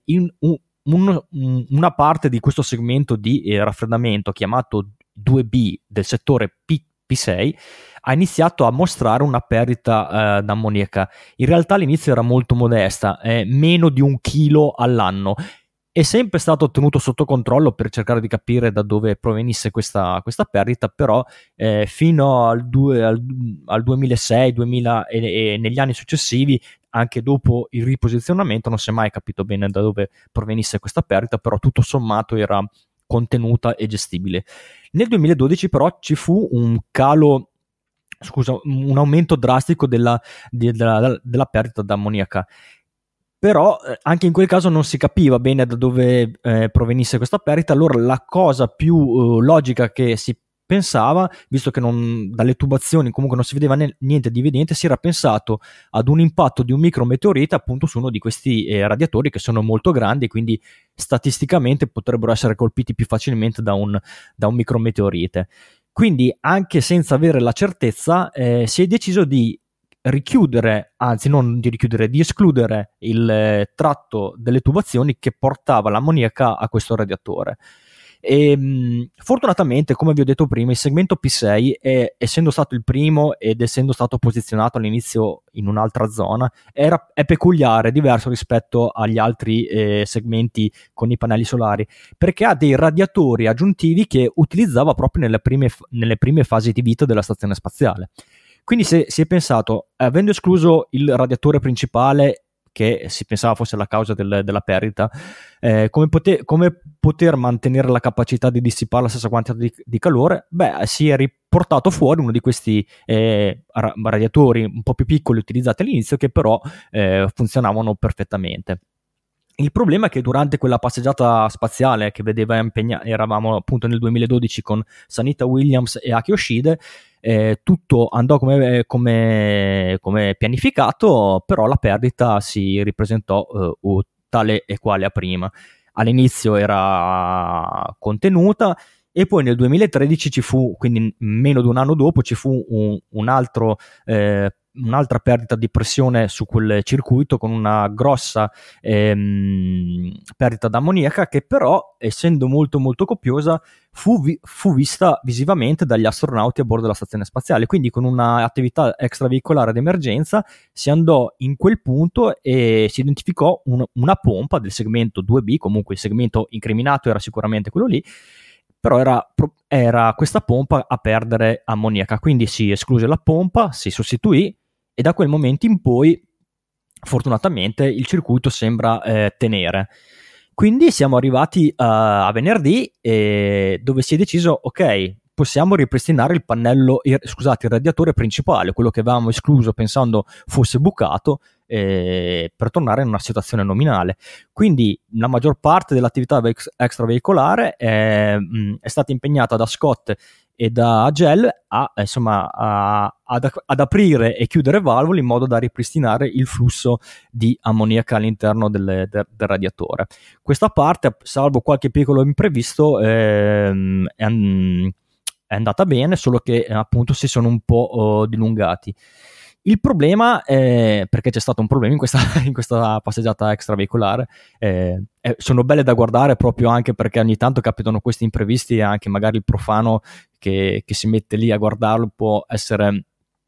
una parte di questo segmento di raffreddamento, chiamato 2B del settore P6, ha iniziato a mostrare una perdita d'ammoniaca. In realtà all'inizio era molto modesta, meno di 1 chilo all'anno. È sempre stato tenuto sotto controllo per cercare di capire da dove provenisse questa perdita, però fino al 2006, 2000 e negli anni successivi, anche dopo il riposizionamento, non si è mai capito bene da dove provenisse questa perdita, però tutto sommato era contenuta e gestibile. Nel 2012 però ci fu un aumento drastico della perdita d'ammoniaca. Però anche in quel caso non si capiva bene da dove provenisse questa perdita. Allora la cosa più logica che si pensava, visto che dalle tubazioni comunque non si vedeva niente di evidente, si era pensato ad un impatto di un micrometeorite appunto su uno di questi radiatori, che sono molto grandi e quindi statisticamente potrebbero essere colpiti più facilmente da un micrometeorite. Quindi, anche senza avere la certezza, si è deciso di escludere il tratto delle tubazioni che portava l'ammoniaca a questo radiatore. E fortunatamente, come vi ho detto prima, il segmento P6 essendo stato il primo ed essendo stato posizionato all'inizio in un'altra zona, è peculiare, diverso rispetto agli altri segmenti con i pannelli solari, perché ha dei radiatori aggiuntivi che utilizzava proprio nelle prime fasi di vita della stazione spaziale. Quindi si è pensato, avendo escluso il radiatore principale, che si pensava fosse la causa della perdita, come poter mantenere la capacità di dissipare la stessa quantità di calore? Si è riportato fuori uno di questi radiatori un po' più piccoli utilizzati all'inizio, che però funzionavano perfettamente. Il problema è che durante quella passeggiata spaziale che vedeva eravamo appunto nel 2012 con Sunita Williams e Aki Yoshide, tutto andò come pianificato, però la perdita si ripresentò tale e quale a prima. All'inizio era contenuta e poi nel 2013 ci fu, quindi meno di un anno dopo, ci fu un'altra perdita di pressione su quel circuito, con una grossa perdita d'ammoniaca, che però, essendo molto molto copiosa, fu vista visivamente dagli astronauti a bordo della stazione spaziale. Quindi con un'attività extraveicolare d'emergenza si andò in quel punto e si identificò una pompa del segmento 2B, comunque il segmento incriminato era sicuramente quello lì, però era questa pompa a perdere ammoniaca, quindi si escluse la pompa, si sostituì, e da quel momento in poi fortunatamente il circuito sembra tenere. Quindi siamo arrivati a venerdì, dove si è deciso, ok, possiamo ripristinare il radiatore principale, quello che avevamo escluso pensando fosse bucato, per tornare in una situazione nominale. Quindi la maggior parte dell'attività extraveicolare è stata impegnata da Scott e da Gel ad aprire e chiudere valvole in modo da ripristinare il flusso di ammoniaca all'interno del radiatore. Questa parte, salvo qualche piccolo imprevisto, è andata bene, solo che appunto si sono un po' dilungati. Il problema, perché c'è stato un problema in questa passeggiata extraveicolare, sono belle da guardare proprio anche perché ogni tanto capitano questi imprevisti, e anche magari il profano che si mette lì a guardarlo può essere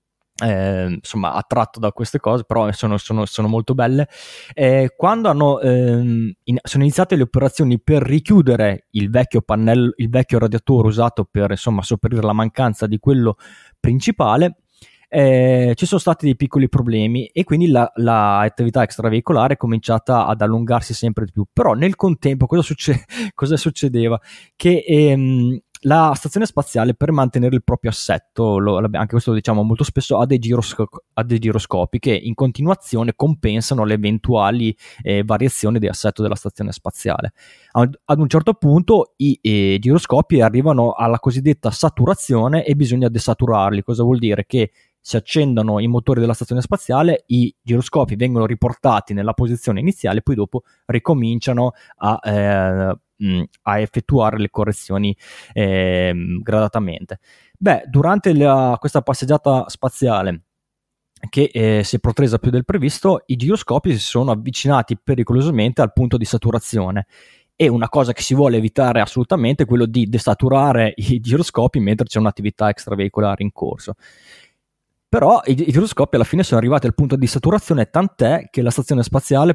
attratto da queste cose, però sono molto belle. Quando sono iniziate le operazioni per richiudere il vecchio pannello, il vecchio radiatore usato per sopperire la mancanza di quello principale, ci sono stati dei piccoli problemi e quindi la attività extraveicolare è cominciata ad allungarsi sempre di più. Però nel contempo cosa succedeva? Che la stazione spaziale, per mantenere il proprio assetto, anche questo lo diciamo molto spesso, ha dei giroscopi che in continuazione compensano le eventuali variazioni di assetto della stazione spaziale. Ad un certo punto i giroscopi arrivano alla cosiddetta saturazione e bisogna desaturarli. Cosa vuol dire? Che si accendono i motori della stazione spaziale, i giroscopi vengono riportati nella posizione iniziale, poi dopo ricominciano a effettuare le correzioni gradatamente. Durante questa passeggiata spaziale, che si è protresa più del previsto, i giroscopi si sono avvicinati pericolosamente al punto di saturazione. E una cosa che si vuole evitare assolutamente è quello di desaturare i giroscopi mentre c'è un'attività extraveicolare in corso. Però i giroscopi alla fine sono arrivati al punto di saturazione, tant'è che la stazione spaziale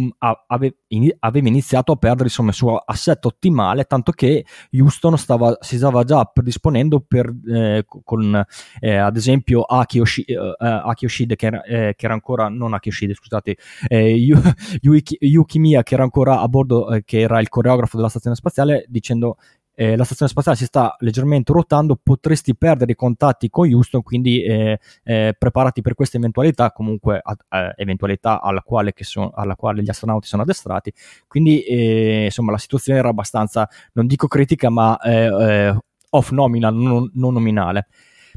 aveva iniziato a perdere il suo assetto ottimale, tanto che Houston si stava già predisponendo con ad esempio Aki Yoshide che era ancora, non Aki Yoshide, scusate, Yuki Miya, che era ancora a bordo, che era il coreografo della stazione spaziale, dicendo: la stazione spaziale si sta leggermente ruotando, potresti perdere i contatti con Houston, quindi preparati per questa eventualità, comunque eventualità alla quale gli astronauti sono addestrati. Quindi la situazione era abbastanza, non dico critica, ma off nominal, non nominale.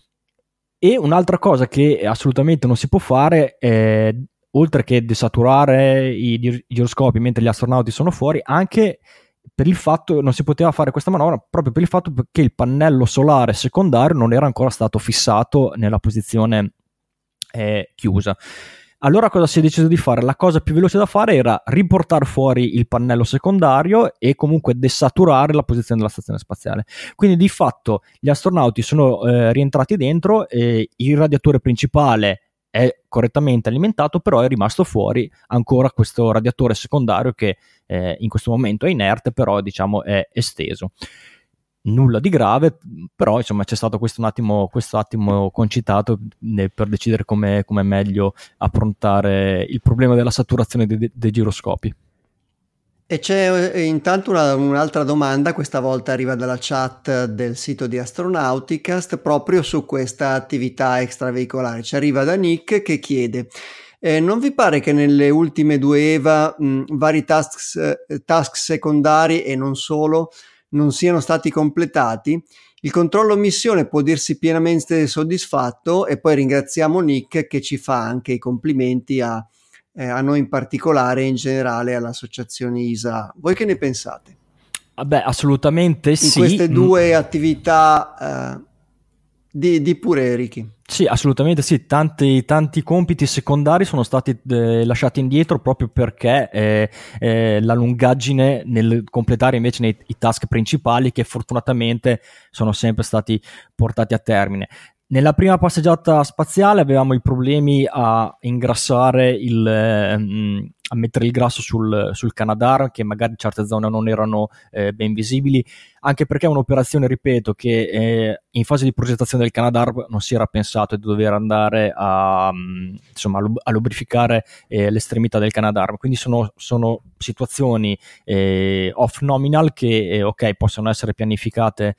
E un'altra cosa che assolutamente non si può fare, oltre che desaturare i giroscopi mentre gli astronauti sono fuori, anche per il fatto non si poteva fare questa manovra proprio per il fatto che il pannello solare secondario non era ancora stato fissato nella posizione chiusa. Allora cosa si è deciso di fare? La cosa più veloce da fare era riportare fuori il pannello secondario e comunque desaturare la posizione della stazione spaziale. Quindi di fatto gli astronauti sono rientrati dentro e il radiatore principale è correttamente alimentato, però è rimasto fuori ancora questo radiatore secondario che in questo momento è inerte, però diciamo è esteso. Nulla di grave, però insomma c'è stato questo attimo concitato per decidere come meglio affrontare il problema della saturazione dei giroscopi. E c'è intanto un'altra domanda, questa volta arriva dalla chat del sito di Astronauticast, proprio su questa attività extraveicolare. Ci arriva da Nick che chiede: non vi pare che nelle ultime 2 EVA vari task secondari e non solo non siano stati completati? Il controllo missione può dirsi pienamente soddisfatto, e poi ringraziamo Nick che ci fa anche i complimenti a noi in particolare e in generale all'associazione ISA. Voi che ne pensate? Vabbè, assolutamente sì. In queste 2 attività di pure Ricky. Sì, assolutamente sì, tanti compiti secondari sono stati lasciati indietro proprio perché la lungaggine nel completare invece i task principali, che fortunatamente sono sempre stati portati a termine. Nella prima passeggiata spaziale avevamo i problemi a ingrassare a mettere il grasso sul Canadarm, che magari in certe zone non erano ben visibili, anche perché è un'operazione, ripeto, che in fase di progettazione del Canadarm non si era pensato di dover andare a lubrificare l'estremità del Canadarm, quindi sono situazioni off nominal che ok, possono essere pianificate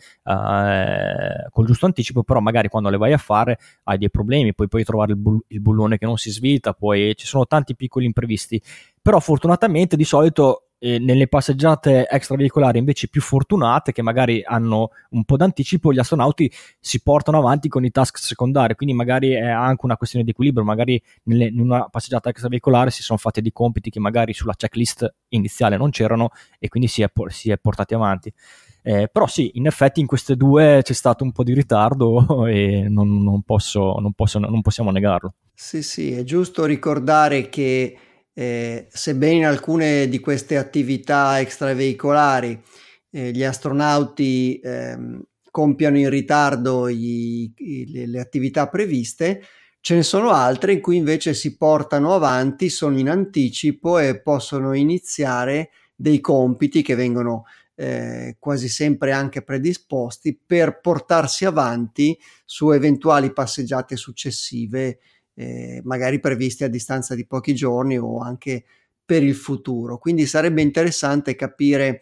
col giusto anticipo, però magari quando le vai a fare hai dei problemi, poi puoi trovare il bullone che non si svita, poi ci sono tanti piccoli imprevisti. Però fortunatamente di solito nelle passeggiate extraveicolari invece più fortunate, che magari hanno un po' d'anticipo, gli astronauti si portano avanti con i task secondari, quindi magari è anche una questione di equilibrio, magari in una passeggiata extraveicolare si sono fatti dei compiti che magari sulla checklist iniziale non c'erano e quindi si è portati avanti. Però sì, in effetti in queste 2 c'è stato un po' di ritardo e non possiamo negarlo. Sì, è giusto ricordare che sebbene in alcune di queste attività extraveicolari gli astronauti compiano in ritardo le attività previste, ce ne sono altre in cui invece si portano avanti, sono in anticipo e possono iniziare dei compiti che vengono quasi sempre anche predisposti per portarsi avanti su eventuali passeggiate successive, magari previste a distanza di pochi giorni o anche per il futuro. Quindi sarebbe interessante capire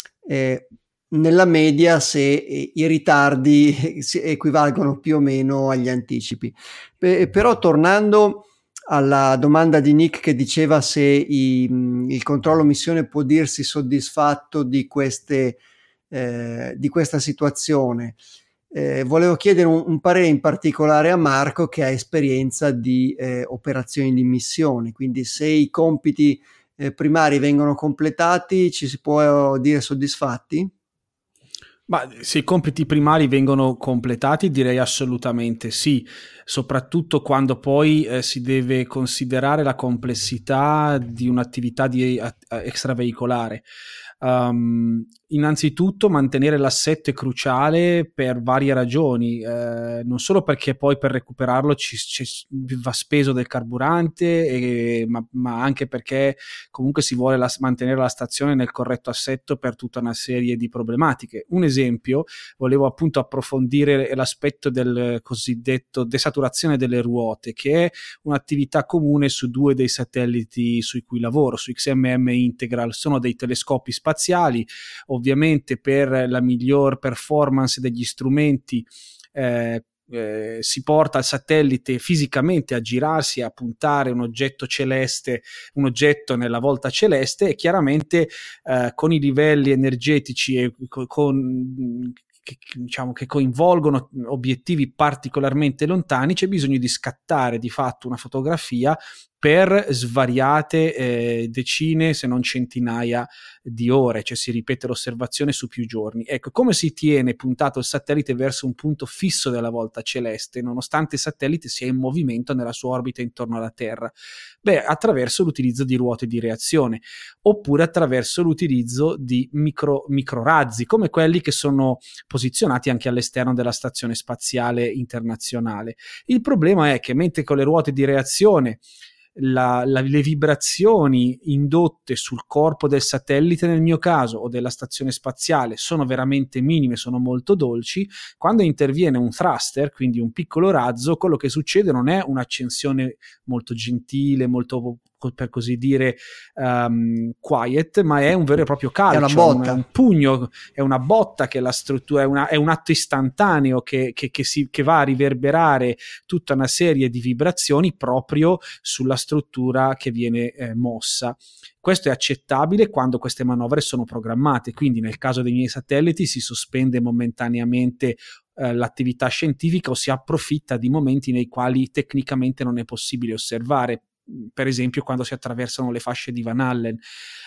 nella media se i ritardi si equivalgono più o meno agli anticipi. Però tornando alla domanda di Nick che diceva se il controllo missione può dirsi soddisfatto di questa situazione, volevo chiedere un parere in particolare a Marco, che ha esperienza di operazioni di missione, quindi se i compiti primari vengono completati ci si può dire soddisfatti? Ma se i compiti primari vengono completati, direi assolutamente sì, soprattutto quando poi si deve considerare la complessità di un'attività extraveicolare. Innanzitutto mantenere l'assetto è cruciale per varie ragioni, non solo perché poi per recuperarlo va speso del carburante, ma anche perché comunque si vuole mantenere la stazione nel corretto assetto per tutta una serie di problematiche. Un esempio, volevo appunto approfondire l'aspetto del cosiddetto desaturazione delle ruote, che è un'attività comune su 2 dei satelliti su cui lavoro, su XMM Integral. Sono dei telescopi spaziali, ovviamente per la miglior performance degli strumenti si porta il satellite fisicamente a girarsi, a puntare un oggetto celeste, un oggetto nella volta celeste, e chiaramente con i livelli energetici e che coinvolgono obiettivi particolarmente lontani c'è bisogno di scattare di fatto una fotografia per svariate decine se non centinaia di ore, cioè si ripete l'osservazione su più giorni. Ecco, come si tiene puntato il satellite verso un punto fisso della volta celeste, nonostante il satellite sia in movimento nella sua orbita intorno alla Terra? Beh, attraverso l'utilizzo di ruote di reazione, oppure attraverso l'utilizzo di microrazzi, come quelli che sono posizionati anche all'esterno della Stazione Spaziale Internazionale. Il problema è che mentre con le ruote di reazione le vibrazioni indotte sul corpo del satellite, nel mio caso, o della stazione spaziale, sono veramente minime, sono molto dolci, quando interviene un thruster, quindi un piccolo razzo, quello che succede non è un'accensione molto gentile, molto, per così dire, quiet, ma è un vero e proprio calcio, è una botta. un pugno, è una botta, che la struttura è un atto istantaneo che va a riverberare tutta una serie di vibrazioni proprio sulla struttura che viene mossa. Questo è accettabile quando queste manovre sono programmate, quindi nel caso dei miei satelliti si sospende momentaneamente l'attività scientifica o si approfitta di momenti nei quali tecnicamente non è possibile osservare, per esempio quando si attraversano le fasce di Van Allen.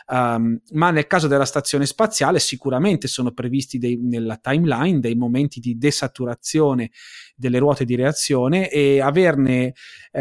Ma nel caso della stazione spaziale sicuramente sono previsti nella timeline dei momenti di desaturazione delle ruote di reazione, e averne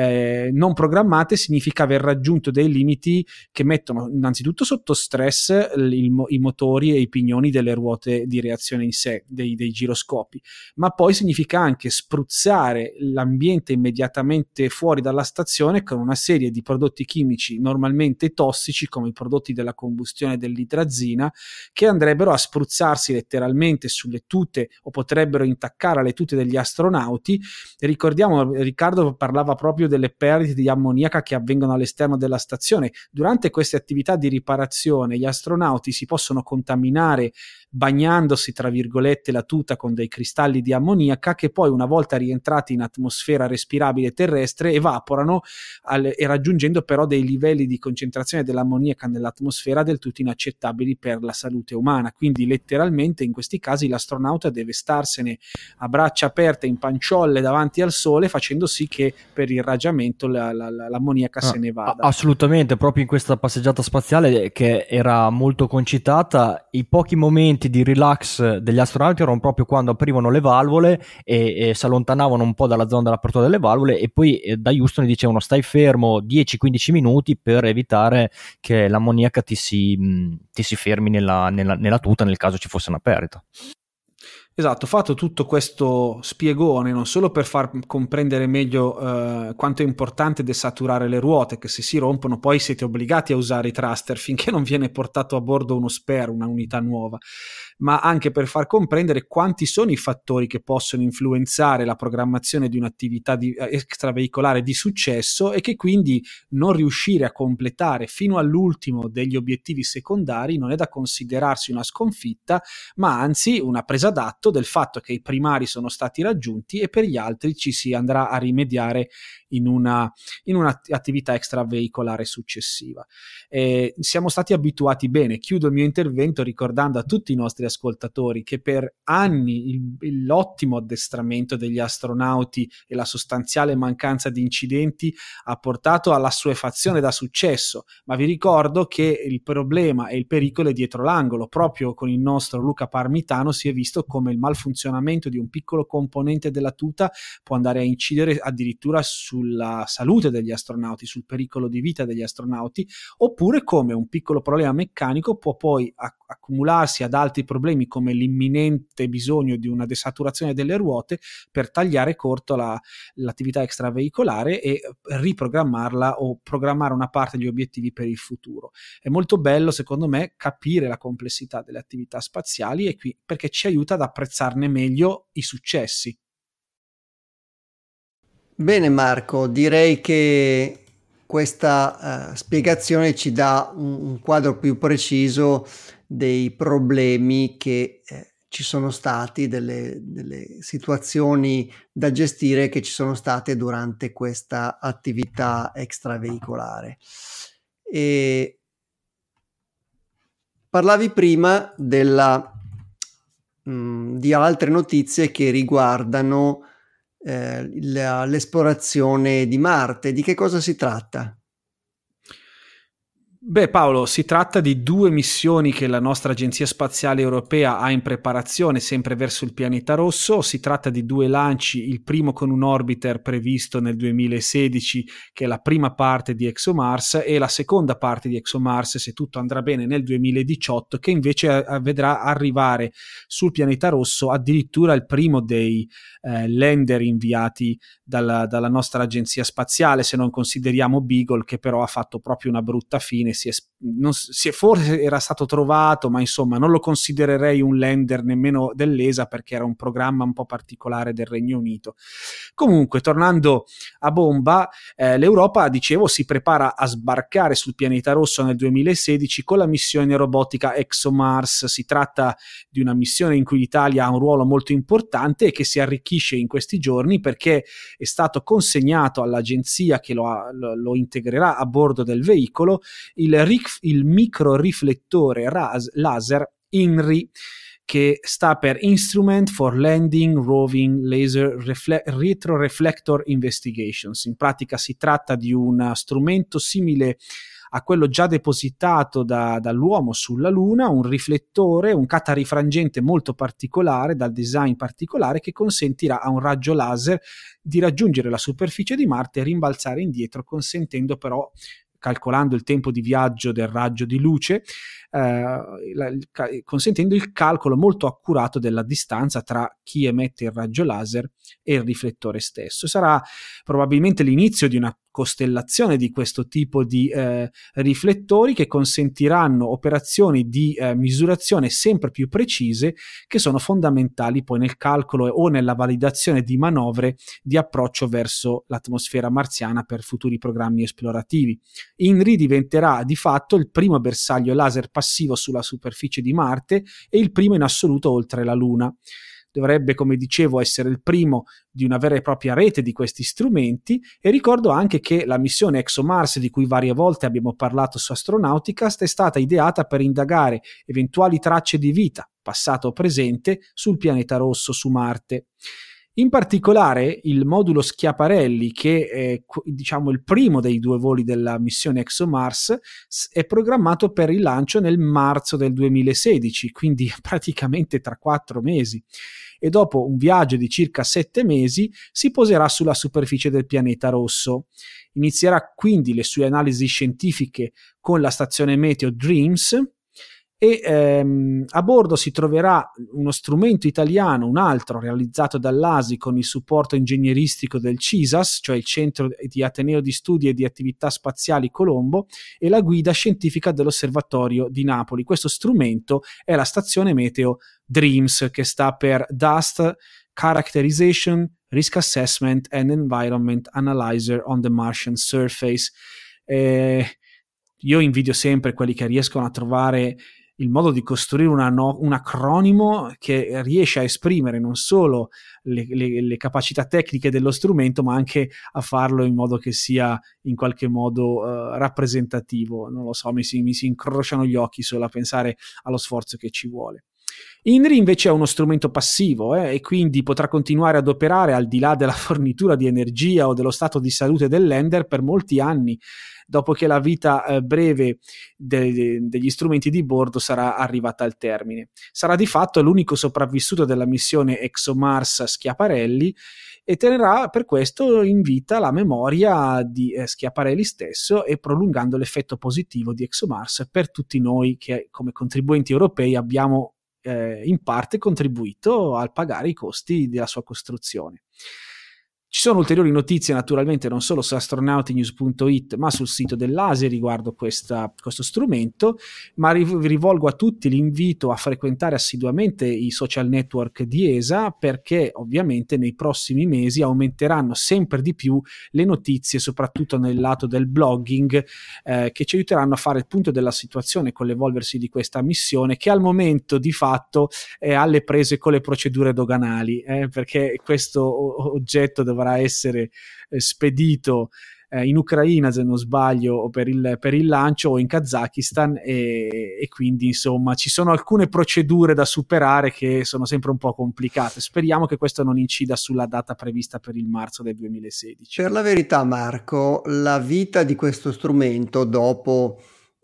non programmate significa aver raggiunto dei limiti che mettono innanzitutto sotto stress i motori e i pignoni delle ruote di reazione in sé, dei giroscopi, ma poi significa anche spruzzare l'ambiente immediatamente fuori dalla stazione con una serie di prodotti chimici normalmente tossici, come i prodotti della combustione dell'idrazina, che andrebbero a spruzzarsi letteralmente sulle tute o potrebbero intaccare le tute degli astronauti. Ricordiamo, Riccardo parlava proprio delle perdite di ammoniaca che avvengono all'esterno della stazione. Durante queste attività di riparazione gli astronauti si possono contaminare bagnandosi, tra virgolette, la tuta con dei cristalli di ammoniaca che poi, una volta rientrati in atmosfera respirabile terrestre, evaporano e raggiungendo però dei livelli di concentrazione dell'ammoniaca nell'atmosfera del tutto inaccettabili per la salute umana. Quindi letteralmente in questi casi l'astronauta deve starsene a braccia aperte in panciolle davanti al sole, facendo sì che per irraggiamento l'ammoniaca se ne vada. Assolutamente, proprio in questa passeggiata spaziale, che era molto concitata, i pochi momenti di relax degli astronauti erano proprio quando aprivano le valvole e si allontanavano un po' dalla zona dell'apertura delle valvole, e poi da Houston dicevano stai fermo 10-15 minuti per evitare che l'ammoniaca ti si fermi nella tuta nel caso ci fosse una perdita. Esatto, ho fatto tutto questo spiegone non solo per far comprendere meglio quanto è importante desaturare le ruote, che se si rompono poi siete obbligati a usare i thruster finché non viene portato a bordo uno spare, una unità nuova, ma anche per far comprendere quanti sono i fattori che possono influenzare la programmazione di un'attività extraveicolare di successo, e che quindi non riuscire a completare fino all'ultimo degli obiettivi secondari non è da considerarsi una sconfitta, ma anzi una presa d'atto del fatto che i primari sono stati raggiunti e per gli altri ci si andrà a rimediare in un'attività extraveicolare successiva. Siamo stati abituati bene. Chiudo il mio intervento ricordando a tutti i nostri ascoltatori che per anni l'ottimo addestramento degli astronauti e la sostanziale mancanza di incidenti ha portato all'assuefazione da successo, ma vi ricordo che il problema e il pericolo è dietro l'angolo. Proprio con il nostro Luca Parmitano si è visto come il malfunzionamento di un piccolo componente della tuta può andare a incidere addirittura sulla salute degli astronauti, sul pericolo di vita degli astronauti, oppure come un piccolo problema meccanico può poi accumularsi ad altri problemi, come l'imminente bisogno di una desaturazione delle ruote per tagliare corto l'attività extraveicolare e riprogrammarla o programmare una parte degli obiettivi per il futuro. È molto bello, secondo me, capire la complessità delle attività spaziali, e qui perché ci aiuta ad apprezzarne meglio i successi. Bene Marco, direi che questa spiegazione ci dà un quadro più preciso dei problemi che ci sono stati, delle situazioni da gestire che ci sono state durante questa attività extraveicolare. E parlavi prima di altre notizie che riguardano l'esplorazione di Marte. Di che cosa si tratta? Beh, Paolo, si tratta di 2 missioni che la nostra Agenzia Spaziale Europea ha in preparazione, sempre verso il pianeta rosso. Si tratta di 2 lanci, il primo con un orbiter previsto nel 2016, che è la prima parte di ExoMars, e la seconda parte di ExoMars, se tutto andrà bene, nel 2018, che invece vedrà arrivare sul pianeta rosso addirittura il primo dei lander inviati dalla nostra agenzia spaziale, se non consideriamo Beagle, che però ha fatto proprio una brutta fine. Forse era stato trovato, ma insomma non lo considererei un lander nemmeno dell'ESA, perché era un programma un po' particolare del Regno Unito. Comunque, tornando a bomba, l'Europa, dicevo, si prepara a sbarcare sul pianeta rosso nel 2016 con la missione robotica ExoMars. Si tratta di una missione in cui l'Italia ha un ruolo molto importante e che si arricchisce in questi giorni, perché è stato consegnato all'agenzia che lo integrerà a bordo del veicolo il microriflettore laser INRI, che sta per Instrument for Landing Roving Laser Retroreflector Investigations. In pratica si tratta di un strumento simile a quello già depositato dall'uomo sulla Luna, un riflettore, un catarifrangente molto particolare, dal design particolare, che consentirà a un raggio laser di raggiungere la superficie di Marte e rimbalzare indietro, consentendo però, calcolando il tempo di viaggio del raggio di luce, consentendo il calcolo molto accurato della distanza tra chi emette il raggio laser e il riflettore stesso. Sarà probabilmente l'inizio di una costellazione di questo tipo di riflettori, che consentiranno operazioni di misurazione sempre più precise, che sono fondamentali poi nel calcolo o nella validazione di manovre di approccio verso l'atmosfera marziana per futuri programmi esplorativi. INRI diventerà di fatto il primo bersaglio laser passivo sulla superficie di Marte e il primo in assoluto oltre la Luna. Dovrebbe, come dicevo, essere il primo di una vera e propria rete di questi strumenti. E ricordo anche che la missione ExoMars, di cui varie volte abbiamo parlato su Astronauticast, è stata ideata per indagare eventuali tracce di vita, passato o presente, sul pianeta rosso, su Marte. In particolare il modulo Schiaparelli, che è il primo dei 2 voli della missione ExoMars, è programmato per il lancio nel marzo del 2016, quindi praticamente tra 4 mesi. E dopo un viaggio di circa 7 mesi si poserà sulla superficie del pianeta rosso. Inizierà quindi le sue analisi scientifiche con la stazione meteo DREAMS, e a bordo si troverà uno strumento italiano, un altro realizzato dall'ASI con il supporto ingegneristico del CISAS, cioè il Centro di Ateneo di Studi e di Attività Spaziali Colombo, e la guida scientifica dell'Osservatorio di Napoli. Questo strumento è la stazione meteo DREAMS, che sta per Dust Characterization, Risk Assessment and Environment Analyzer on the Martian Surface. Io invidio sempre quelli che riescono a trovare il modo di costruire un acronimo che riesce a esprimere non solo le capacità tecniche dello strumento, ma anche a farlo in modo che sia in qualche modo rappresentativo. Non lo so, mi si incrociano gli occhi solo a pensare allo sforzo che ci vuole. INRI invece è uno strumento passivo e quindi potrà continuare ad operare al di là della fornitura di energia o dello stato di salute del lander per molti anni, dopo che la vita breve degli strumenti di bordo sarà arrivata al termine. Sarà di fatto l'unico sopravvissuto della missione ExoMars Schiaparelli e tenerà per questo in vita la memoria di Schiaparelli stesso, e prolungando l'effetto positivo di ExoMars per tutti noi che come contribuenti europei abbiamo in parte contribuito al pagare i costi della sua costruzione. Ci sono ulteriori notizie naturalmente non solo su astronautinews.it ma sul sito dell'ASI riguardo questo strumento, ma rivolgo a tutti l'invito a frequentare assiduamente i social network di ESA, perché ovviamente nei prossimi mesi aumenteranno sempre di più le notizie, soprattutto nel lato del blogging, che ci aiuteranno a fare il punto della situazione con l'evolversi di questa missione, che al momento di fatto è alle prese con le procedure doganali, perché questo oggetto dovrà essere spedito in Ucraina, se non sbaglio, o per il lancio, o in Kazakistan, e quindi insomma ci sono alcune procedure da superare che sono sempre un po' complicate. Speriamo che questo non incida sulla data prevista per il marzo del 2016. Per la verità, Marco, la vita di questo strumento dopo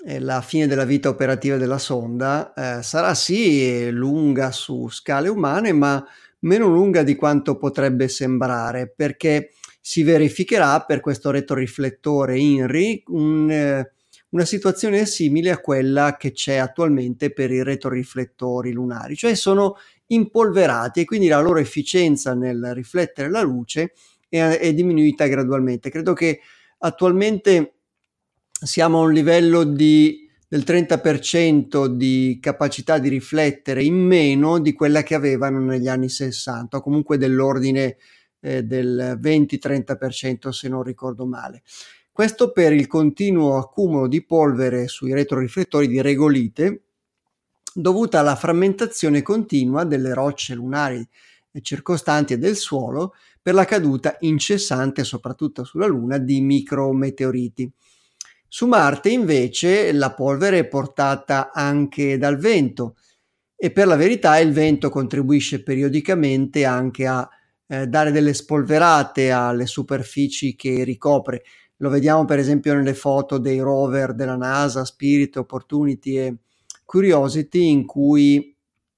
la fine della vita operativa della sonda sarà sì lunga su scale umane, ma meno lunga di quanto potrebbe sembrare, perché si verificherà per questo retroriflettore INRI una situazione simile a quella che c'è attualmente per i retroriflettori lunari, cioè sono impolverati e quindi la loro efficienza nel riflettere la luce è diminuita gradualmente. Credo che attualmente siamo a un livello del 30% di capacità di riflettere in meno di quella che avevano negli anni 60, o comunque dell'ordine del 20-30% se non ricordo male. Questo per il continuo accumulo di polvere sui retroriflettori di regolite dovuta alla frammentazione continua delle rocce lunari circostanti e del suolo per la caduta incessante, soprattutto sulla Luna, di micrometeoriti. Su Marte invece la polvere è portata anche dal vento e per la verità il vento contribuisce periodicamente anche a dare delle spolverate alle superfici che ricopre. Lo vediamo per esempio nelle foto dei rover della NASA, Spirit, Opportunity e Curiosity, in cui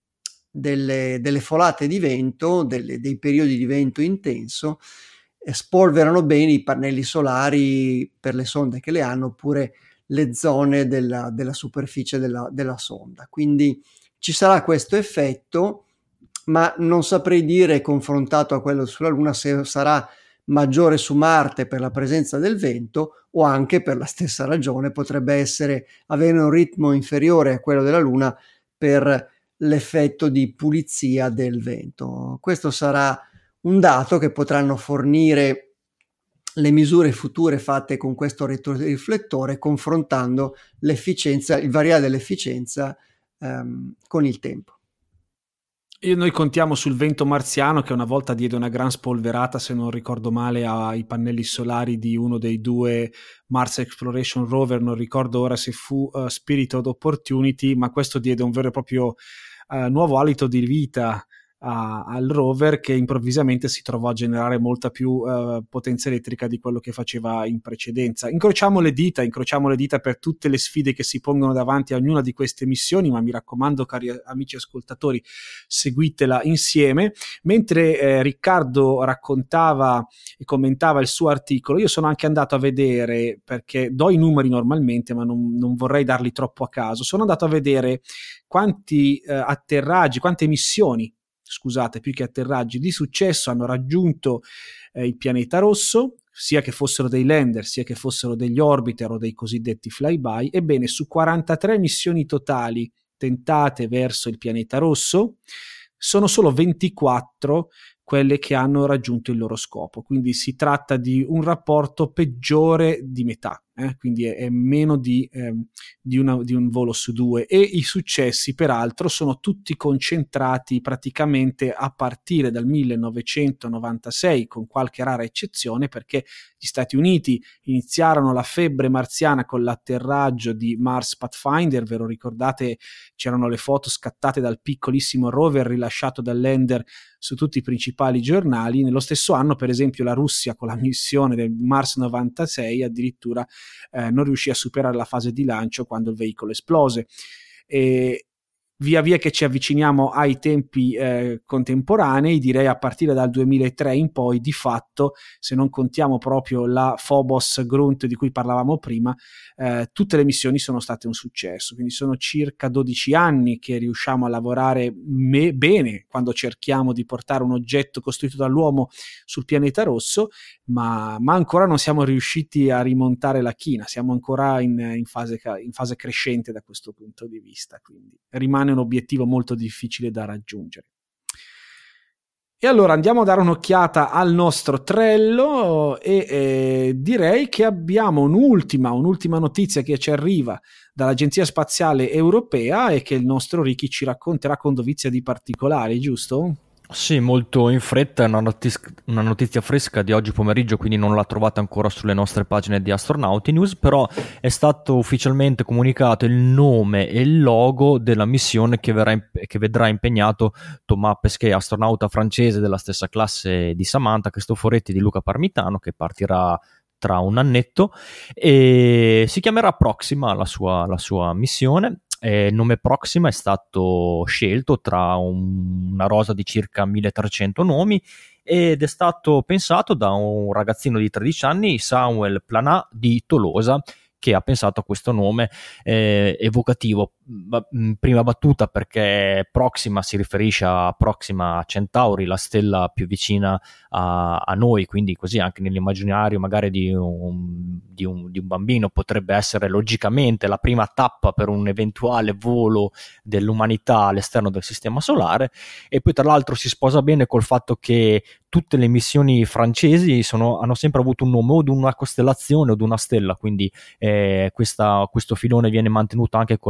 delle folate di vento, dei periodi di vento intenso, spolverano bene i pannelli solari per le sonde che le hanno, oppure le zone della superficie della sonda. Quindi ci sarà questo effetto, ma non saprei dire, confrontato a quello sulla Luna, se sarà maggiore su Marte per la presenza del vento o anche per la stessa ragione potrebbe avere un ritmo inferiore a quello della Luna per l'effetto di pulizia del vento. Questo sarà un dato che potranno fornire le misure future fatte con questo retroriflettore, confrontando il variare dell'efficienza con il tempo. Noi contiamo sul vento marziano, che una volta diede una gran spolverata, se non ricordo male, ai pannelli solari di uno dei due Mars Exploration Rover, non ricordo ora se fu Spirit o Opportunity, ma questo diede un vero e proprio nuovo alito di vita al rover, che improvvisamente si trovò a generare molta più potenza elettrica di quello che faceva in precedenza. Incrociamo le dita per tutte le sfide che si pongono davanti a ognuna di queste missioni, ma mi raccomando, cari amici ascoltatori, seguitela insieme. Mentre Riccardo raccontava e commentava il suo articolo, io sono anche andato a vedere, perché do i numeri normalmente ma non vorrei darli troppo a caso, sono andato a vedere quanti atterraggi, quante missioni, scusate, più che atterraggi, di successo hanno raggiunto il pianeta rosso, sia che fossero dei lander, sia che fossero degli orbiter o dei cosiddetti flyby. Ebbene, su 43 missioni totali tentate verso il pianeta rosso, sono solo 24 quelle che hanno raggiunto il loro scopo, quindi si tratta di un rapporto peggiore di metà, quindi è meno di un volo su due, e i successi peraltro sono tutti concentrati praticamente a partire dal 1996, con qualche rara eccezione, perché gli Stati Uniti iniziarono la febbre marziana con l'atterraggio di Mars Pathfinder, ve lo ricordate? C'erano le foto scattate dal piccolissimo rover rilasciato dal lander su tutti i principali giornali. Nello stesso anno, per esempio, la Russia con la missione del Mars 96 addirittura non riuscì a superare la fase di lancio quando il veicolo esplose. E via via che ci avviciniamo ai tempi contemporanei, direi a partire dal 2003 in poi, di fatto, se non contiamo proprio la Phobos Grunt di cui parlavamo prima, tutte le missioni sono state un successo. Quindi sono circa 12 anni che riusciamo a lavorare bene quando cerchiamo di portare un oggetto costruito dall'uomo sul pianeta rosso, ma ancora non siamo riusciti a rimontare la china, siamo ancora in fase crescente da questo punto di vista, quindi rimane un obiettivo molto difficile da raggiungere. E allora andiamo a dare un'occhiata al nostro Trello e direi che abbiamo un'ultima notizia che ci arriva dall'Agenzia Spaziale Europea e che il nostro Ricky ci racconterà con dovizia di particolari, giusto? Sì, molto in fretta, è una notizia fresca di oggi pomeriggio, quindi non la trovate ancora sulle nostre pagine di Astronauti News, però è stato ufficialmente comunicato il nome e il logo della missione che vedrà impegnato Thomas Pesquet, astronauta francese della stessa classe di Samantha, Cristoforetti, di Luca Parmitano, che partirà tra un annetto, e si chiamerà Proxima la sua missione. Il nome Proxima è stato scelto tra una rosa di circa 1300 nomi ed è stato pensato da un ragazzino di 13 anni, Samuel Planat di Tolosa, che ha pensato a questo nome evocativo. Prima battuta perché Proxima si riferisce a Proxima Centauri, la stella più vicina a noi, quindi così anche nell'immaginario magari di un bambino potrebbe essere logicamente la prima tappa per un eventuale volo dell'umanità all'esterno del sistema solare. E poi tra l'altro si sposa bene col fatto che tutte le missioni francesi hanno sempre avuto un nome o di una costellazione o di una stella, quindi questo filone viene mantenuto anche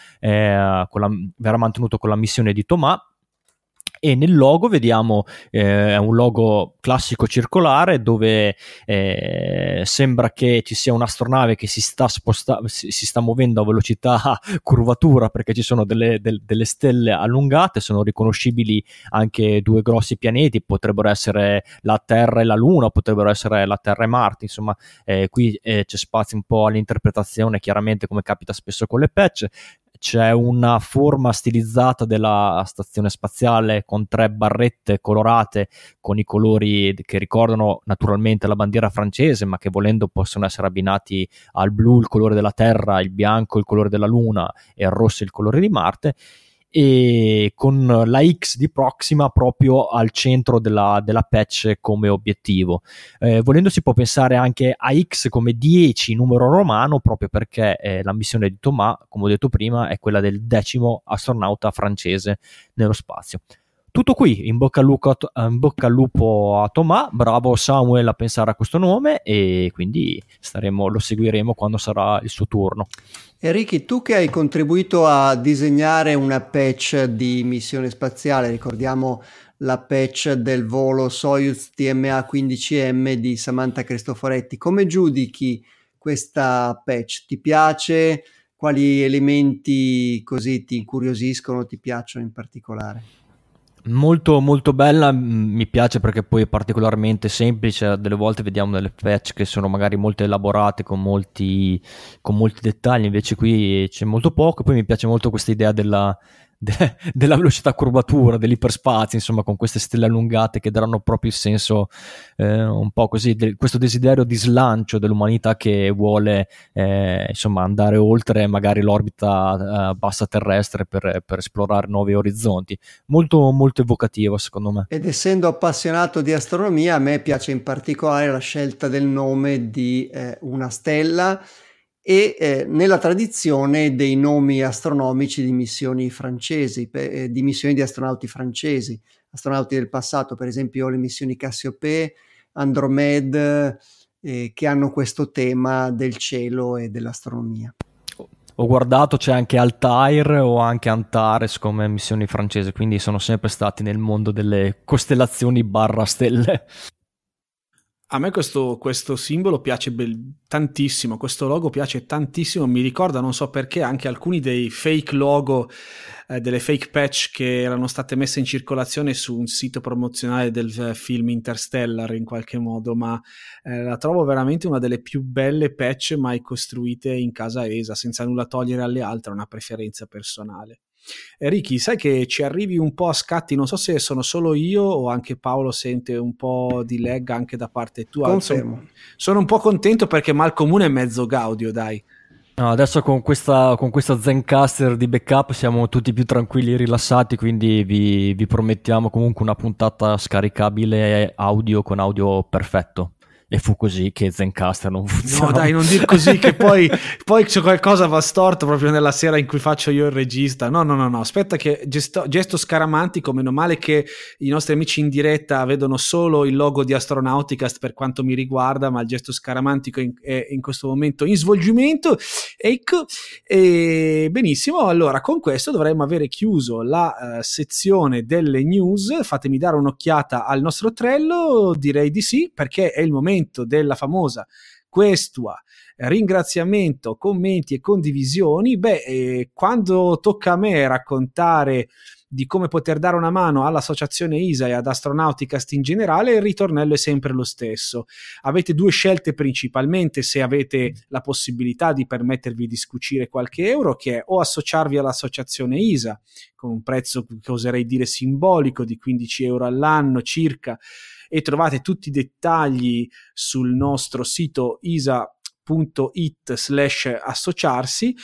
verrà mantenuto con la missione di Thomas. E nel logo vediamo è un logo classico circolare dove sembra che ci sia un'astronave che si sta muovendo a velocità curvatura, perché ci sono delle stelle allungate, sono riconoscibili anche due grossi pianeti, potrebbero essere la Terra e la Luna, potrebbero essere la Terra e Marte, insomma qui c'è spazio un po' all'interpretazione, chiaramente come capita spesso con le patch. C'è una forma stilizzata della stazione spaziale con 3 barrette colorate con i colori che ricordano naturalmente la bandiera francese, ma che volendo possono essere abbinati al blu il colore della Terra, il bianco il colore della Luna e il rosso il colore di Marte, e con la X di Proxima proprio al centro della patch come obiettivo. Volendo si può pensare anche a X come 10 numero romano, proprio perché la missione di Thomas, come ho detto prima, è quella del 10° astronauta francese nello spazio. Tutto qui, in bocca al lupo a Thomas, bravo Samuel a pensare a questo nome, e quindi lo seguiremo quando sarà il suo turno. Enrico, tu che hai contribuito a disegnare una patch di missione spaziale, ricordiamo la patch del volo Soyuz TMA-15M di Samantha Cristoforetti, come giudichi questa patch? Ti piace? Quali elementi così ti incuriosiscono, ti piacciono in particolare? Molto molto bella, mi piace perché poi è particolarmente semplice. Delle volte vediamo delle patch che sono magari molto elaborate con molti dettagli, invece qui c'è molto poco. Poi mi piace molto questa idea della velocità curvatura, dell'iperspazio, insomma, con queste stelle allungate che daranno proprio il senso un po' così, questo desiderio di slancio dell'umanità che vuole insomma andare oltre magari l'orbita bassa terrestre per esplorare nuovi orizzonti. Molto molto evocativo secondo me. Ed essendo appassionato di astronomia, a me piace in particolare la scelta del nome di una stella e nella tradizione dei nomi astronomici di missioni francesi, di missioni di astronauti francesi, astronauti del passato, per esempio le missioni Cassiopée, Andromède, che hanno questo tema del cielo e dell'astronomia. Ho guardato, c'è anche Altair o anche Antares come missioni francesi, quindi sono sempre stati nel mondo delle costellazioni / stelle. A me questo simbolo piace tantissimo, questo logo piace tantissimo, mi ricorda, non so perché, anche alcuni dei fake logo, delle fake patch che erano state messe in circolazione su un sito promozionale del film Interstellar in qualche modo, ma la trovo veramente una delle più belle patch mai costruite in casa ESA, senza nulla togliere alle altre, una preferenza personale. Ricky, sai che ci arrivi un po' a scatti, non so se sono solo io o anche Paolo sente un po' di lag anche da parte tua. Confermo. Sono un po' contento perché Malcomune è mezzo Gaudio, dai. No, adesso con questa Zencastr di backup siamo tutti più tranquilli e rilassati, quindi vi promettiamo comunque una puntata scaricabile audio con audio perfetto. E fu così che Zencastr non funziona. No dai, non dir così che poi c'è qualcosa va storto proprio nella sera in cui faccio io il regista. No, aspetta che gesto scaramantico, meno male che i nostri amici in diretta vedono solo il logo di Astronauticast per quanto mi riguarda, ma il gesto scaramantico è in questo momento in svolgimento. Ecco, e benissimo, allora con questo dovremmo avere chiuso la sezione delle news. Fatemi dare un'occhiata al nostro Trello, direi di sì, perché è il momento della famosa questua, ringraziamento, commenti e condivisioni. Quando tocca a me raccontare di come poter dare una mano all'associazione ISA e ad Astronauticast in generale, il ritornello è sempre lo stesso. Avete due scelte principalmente se avete la possibilità di permettervi di scucire qualche euro, che è o associarvi all'associazione ISA con un prezzo che oserei dire simbolico di 15 euro all'anno circa, e trovate tutti i dettagli sul nostro sito isa.it/associarsi,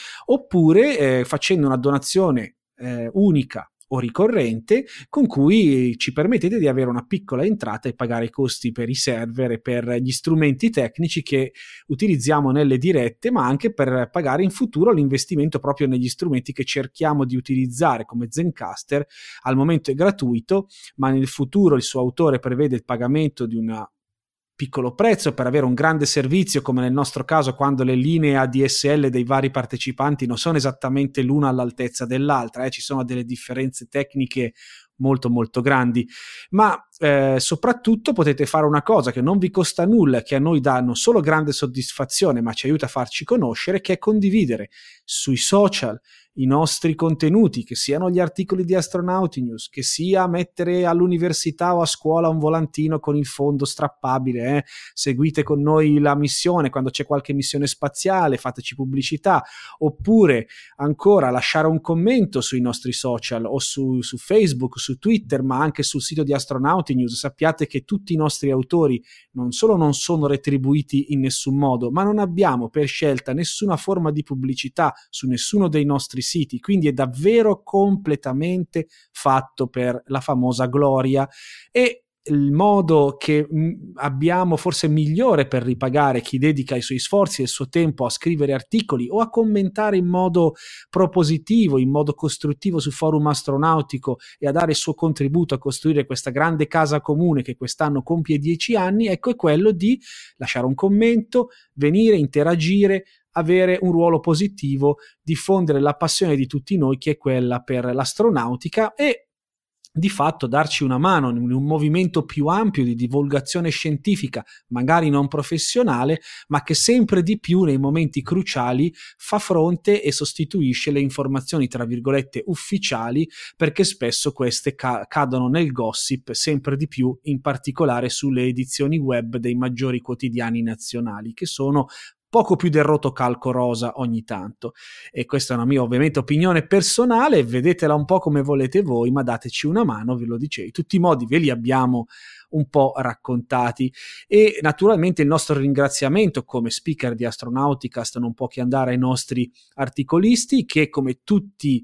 oppure facendo una donazione unica o ricorrente con cui ci permettete di avere una piccola entrata e pagare i costi per i server e per gli strumenti tecnici che utilizziamo nelle dirette, ma anche per pagare in futuro l'investimento proprio negli strumenti che cerchiamo di utilizzare come Zencastr. Al momento è gratuito, ma nel futuro il suo autore prevede il pagamento di una piccolo prezzo per avere un grande servizio, come nel nostro caso quando le linee ADSL dei vari partecipanti non sono esattamente l'una all'altezza dell'altra, ci sono delle differenze tecniche molto molto grandi, ma soprattutto potete fare una cosa che non vi costa nulla, che a noi dà non solo grande soddisfazione ma ci aiuta a farci conoscere, che è condividere sui social i nostri contenuti, che siano gli articoli di Astronauti News, che sia mettere all'università o a scuola un volantino con il fondo strappabile, seguite con noi la missione, quando c'è qualche missione spaziale fateci pubblicità, oppure ancora lasciare un commento sui nostri social o su Facebook, su Twitter, ma anche sul sito di Astronauti News. Sappiate che tutti i nostri autori non solo non sono retribuiti in nessun modo, ma non abbiamo per scelta nessuna forma di pubblicità su nessuno dei nostri siti, quindi è davvero completamente fatto per la famosa gloria. E il modo che abbiamo forse migliore per ripagare chi dedica i suoi sforzi e il suo tempo a scrivere articoli o a commentare in modo propositivo, in modo costruttivo su Forum Astronautico e a dare il suo contributo a costruire questa grande casa comune che quest'anno compie 10 anni, ecco, è quello di lasciare un commento, venire, interagire, avere un ruolo positivo, diffondere la passione di tutti noi, che è quella per l'astronautica, e di fatto darci una mano in un movimento più ampio di divulgazione scientifica, magari non professionale, ma che sempre di più nei momenti cruciali fa fronte e sostituisce le informazioni tra virgolette ufficiali, perché spesso queste cadono nel gossip sempre di più, in particolare sulle edizioni web dei maggiori quotidiani nazionali, che sono poco più del rotocalco rosa ogni tanto. E questa è una mia ovviamente opinione personale, vedetela un po' come volete voi, ma dateci una mano, ve lo dicevo. In tutti i modi ve li abbiamo un po' raccontati, e naturalmente il nostro ringraziamento come speaker di Astronauticast non può che andare ai nostri articolisti, che come tutte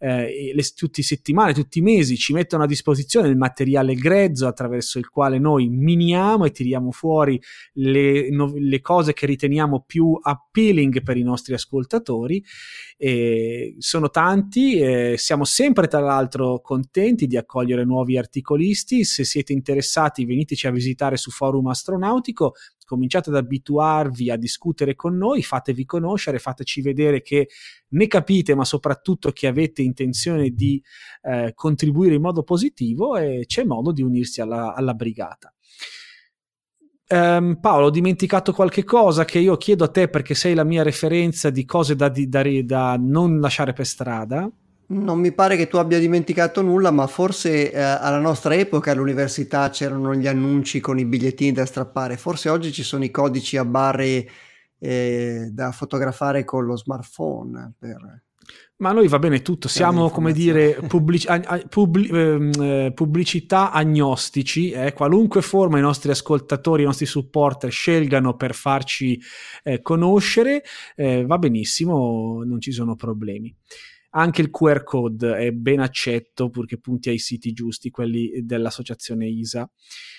settimane, tutti i mesi ci mettono a disposizione il materiale grezzo attraverso il quale noi miniamo e tiriamo fuori le cose che riteniamo più appealing per i nostri ascoltatori. Sono tanti, siamo sempre tra l'altro contenti di accogliere nuovi articolisti. Se siete interessati veniteci a visitare su Forum Astronautico, cominciate ad abituarvi a discutere con noi, fatevi conoscere, fateci vedere che ne capite, ma soprattutto che avete intenzione di contribuire in modo positivo, e c'è modo di unirsi alla brigata. Paolo, ho dimenticato qualche cosa che io chiedo a te perché sei la mia referenza di cose da non lasciare per strada? Non mi pare che tu abbia dimenticato nulla, ma forse alla nostra epoca all'università c'erano gli annunci con i bigliettini da strappare, forse oggi ci sono i codici a barre da fotografare con lo smartphone. Ma a noi va bene tutto, siamo come dire pubblicità agnostici, qualunque forma i nostri ascoltatori, i nostri supporter scelgano per farci conoscere, va benissimo, non ci sono problemi. Anche il QR code è ben accetto, purché punti ai siti giusti, quelli dell'associazione ISA.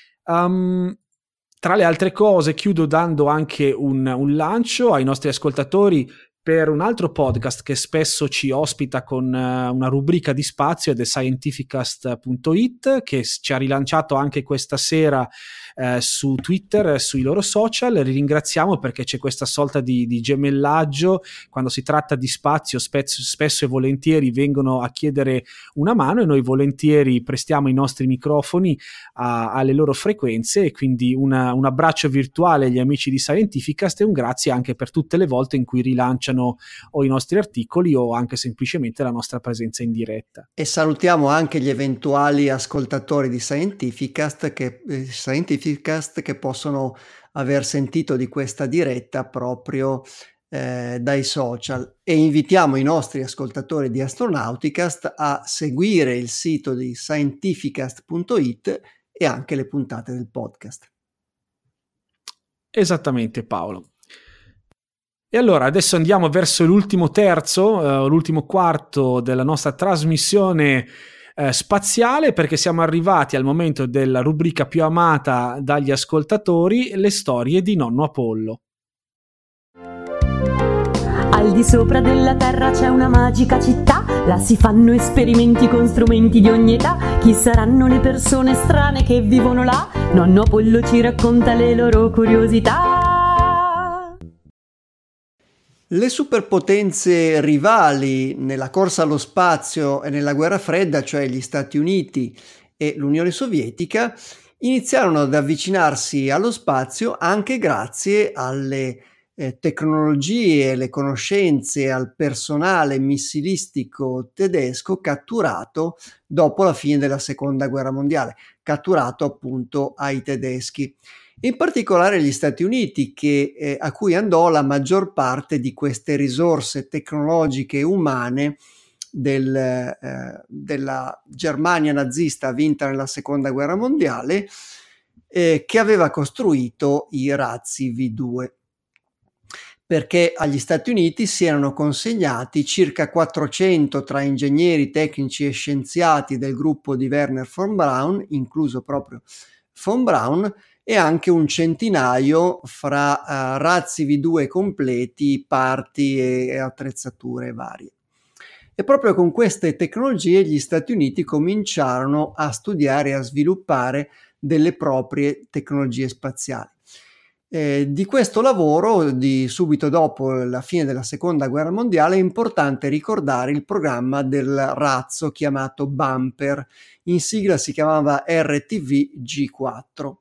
Tra le altre cose chiudo dando anche un lancio ai nostri ascoltatori per un altro podcast che spesso ci ospita con una rubrica di spazio, ed è scientificast.it, che ci ha rilanciato anche questa sera su Twitter, sui loro social. Li ringraziamo perché c'è questa sorta di gemellaggio. Quando si tratta di spazio, spesso e volentieri vengono a chiedere una mano e noi volentieri prestiamo i nostri microfoni alle loro frequenze, e quindi un abbraccio virtuale agli amici di Scientificast e un grazie anche per tutte le volte in cui rilanciano o i nostri articoli o anche semplicemente la nostra presenza in diretta. E salutiamo anche gli eventuali ascoltatori di Scientificast che possono aver sentito di questa diretta proprio dai social, e invitiamo i nostri ascoltatori di Astronauticast a seguire il sito di scientificast.it e anche le puntate del podcast. Esattamente, Paolo. E allora adesso andiamo verso l'ultimo quarto della nostra trasmissione spaziale, perché siamo arrivati al momento della rubrica più amata dagli ascoltatori, le storie di nonno Apollo. Al di sopra della terra c'è una magica città, là si fanno esperimenti con strumenti di ogni età. Chi saranno le persone strane che vivono là? Nonno Apollo ci racconta le loro curiosità. Le superpotenze rivali nella corsa allo spazio e nella guerra fredda, cioè gli Stati Uniti e l'Unione Sovietica, iniziarono ad avvicinarsi allo spazio anche grazie alle tecnologie, le conoscenze, al personale missilistico tedesco catturato dopo la fine della Seconda Guerra Mondiale, catturato appunto ai tedeschi. In particolare gli Stati Uniti, a cui andò la maggior parte di queste risorse tecnologiche e umane della Germania nazista vinta nella Seconda Guerra Mondiale, che aveva costruito i razzi V2. Perché agli Stati Uniti si erano consegnati circa 400 tra ingegneri, tecnici e scienziati del gruppo di Wernher von Braun, incluso proprio von Braun, e anche un centinaio fra razzi V2 completi, parti e attrezzature varie. E proprio con queste tecnologie gli Stati Uniti cominciarono a studiare e a sviluppare delle proprie tecnologie spaziali. Di questo lavoro, di subito dopo la fine della Seconda Guerra Mondiale, è importante ricordare il programma del razzo chiamato Bumper, in sigla si chiamava RTV-G4.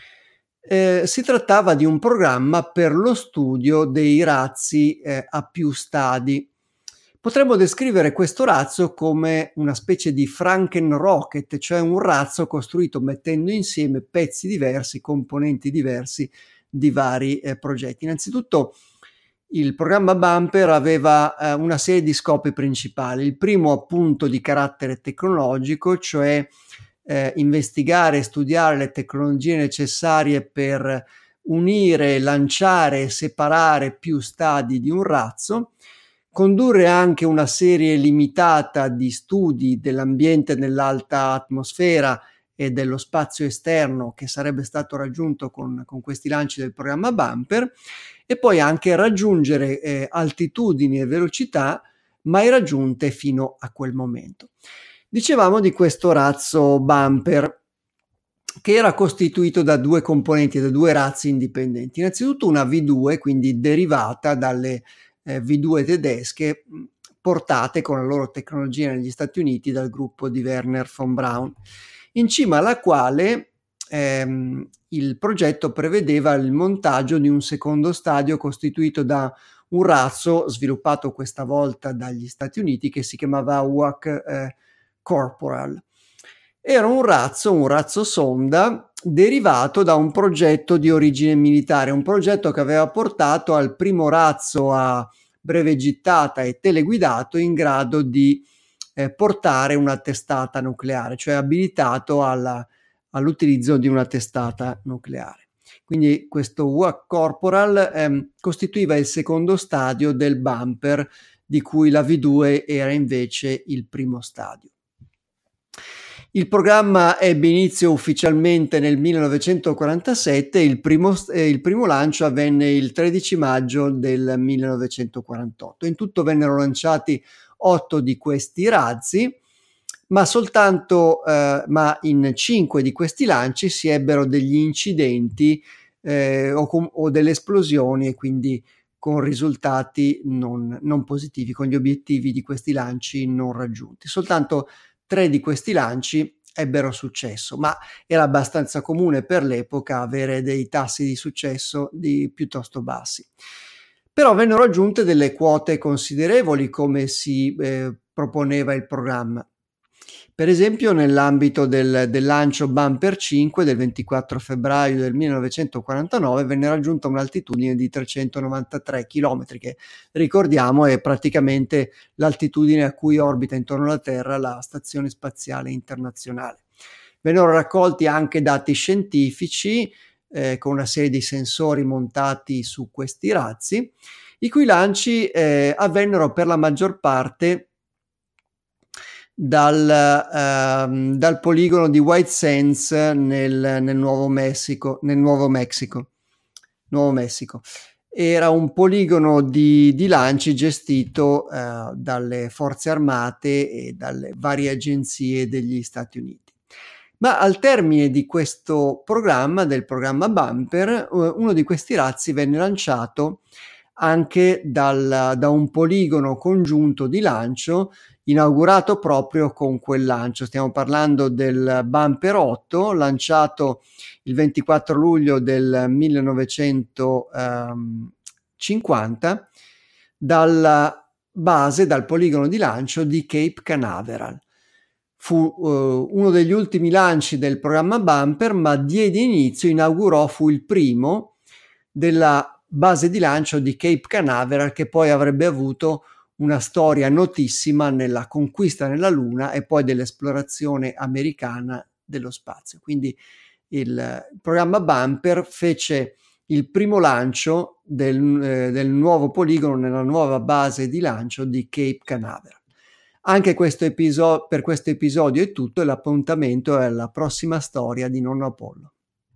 Si trattava di un programma per lo studio dei razzi a più stadi. Potremmo descrivere questo razzo come una specie di Frankenrocket, cioè un razzo costruito mettendo insieme pezzi diversi, componenti diversi di vari progetti. Innanzitutto il programma Bumper aveva una serie di scopi principali. Il primo appunto di carattere tecnologico, cioè investigare e studiare le tecnologie necessarie per unire, lanciare e separare più stadi di un razzo, condurre anche una serie limitata di studi dell'ambiente nell'alta atmosfera e dello spazio esterno che sarebbe stato raggiunto con questi lanci del programma Bumper, e poi anche raggiungere altitudini e velocità mai raggiunte fino a quel momento. Dicevamo di questo razzo Bumper, che era costituito da due componenti, da due razzi indipendenti. Innanzitutto una V2, quindi derivata dalle V2 tedesche portate con la loro tecnologia negli Stati Uniti dal gruppo di Wernher von Braun, in cima alla quale il progetto prevedeva il montaggio di un secondo stadio costituito da un razzo sviluppato questa volta dagli Stati Uniti che si chiamava UAC Corporal. Era un razzo sonda derivato da un progetto di origine militare, un progetto che aveva portato al primo razzo a breve gittata e teleguidato in grado di portare una testata nucleare, cioè abilitato all'utilizzo di una testata nucleare. Quindi questo UAC Corporal costituiva il secondo stadio del Bumper, di cui la V2 era invece il primo stadio. Il programma ebbe inizio ufficialmente nel 1947 e il primo lancio avvenne il 13 maggio del 1948. In tutto vennero lanciati 8 di questi razzi, ma in 5 di questi lanci si ebbero degli incidenti o delle esplosioni, e quindi con risultati non positivi, con gli obiettivi di questi lanci non raggiunti. Soltanto 3 di questi lanci ebbero successo, ma era abbastanza comune per l'epoca avere dei tassi di successo piuttosto bassi. Però vennero raggiunte delle quote considerevoli, come si proponeva il programma. Per esempio, nell'ambito del lancio Bumper 5 del 24 febbraio del 1949 venne raggiunta un'altitudine di 393 km, che ricordiamo è praticamente l'altitudine a cui orbita intorno alla Terra la Stazione Spaziale Internazionale. Vennero raccolti anche dati scientifici con una serie di sensori montati su questi razzi, i cui lanci avvennero per la maggior parte dal poligono di White Sands nel Nuovo Messico. Era un poligono di lanci gestito dalle forze armate e dalle varie agenzie degli Stati Uniti. Ma al termine di questo programma, del programma Bumper, uno di questi razzi venne lanciato anche da un poligono congiunto di lancio inaugurato proprio con quel lancio. Stiamo parlando del Bumper 8, lanciato il 24 luglio del 1950 dal poligono di lancio di Cape Canaveral. Fu uno degli ultimi lanci del programma Bumper, ma fu il primo della base di lancio di Cape Canaveral, che poi avrebbe avuto una storia notissima nella conquista nella Luna e poi dell'esplorazione americana dello spazio. Quindi il programma Bumper fece il primo lancio del nuovo poligono nella nuova base di lancio di Cape Canaveral. Anche per questo episodio è tutto, e l'appuntamento è alla prossima storia di Nonno Apollo.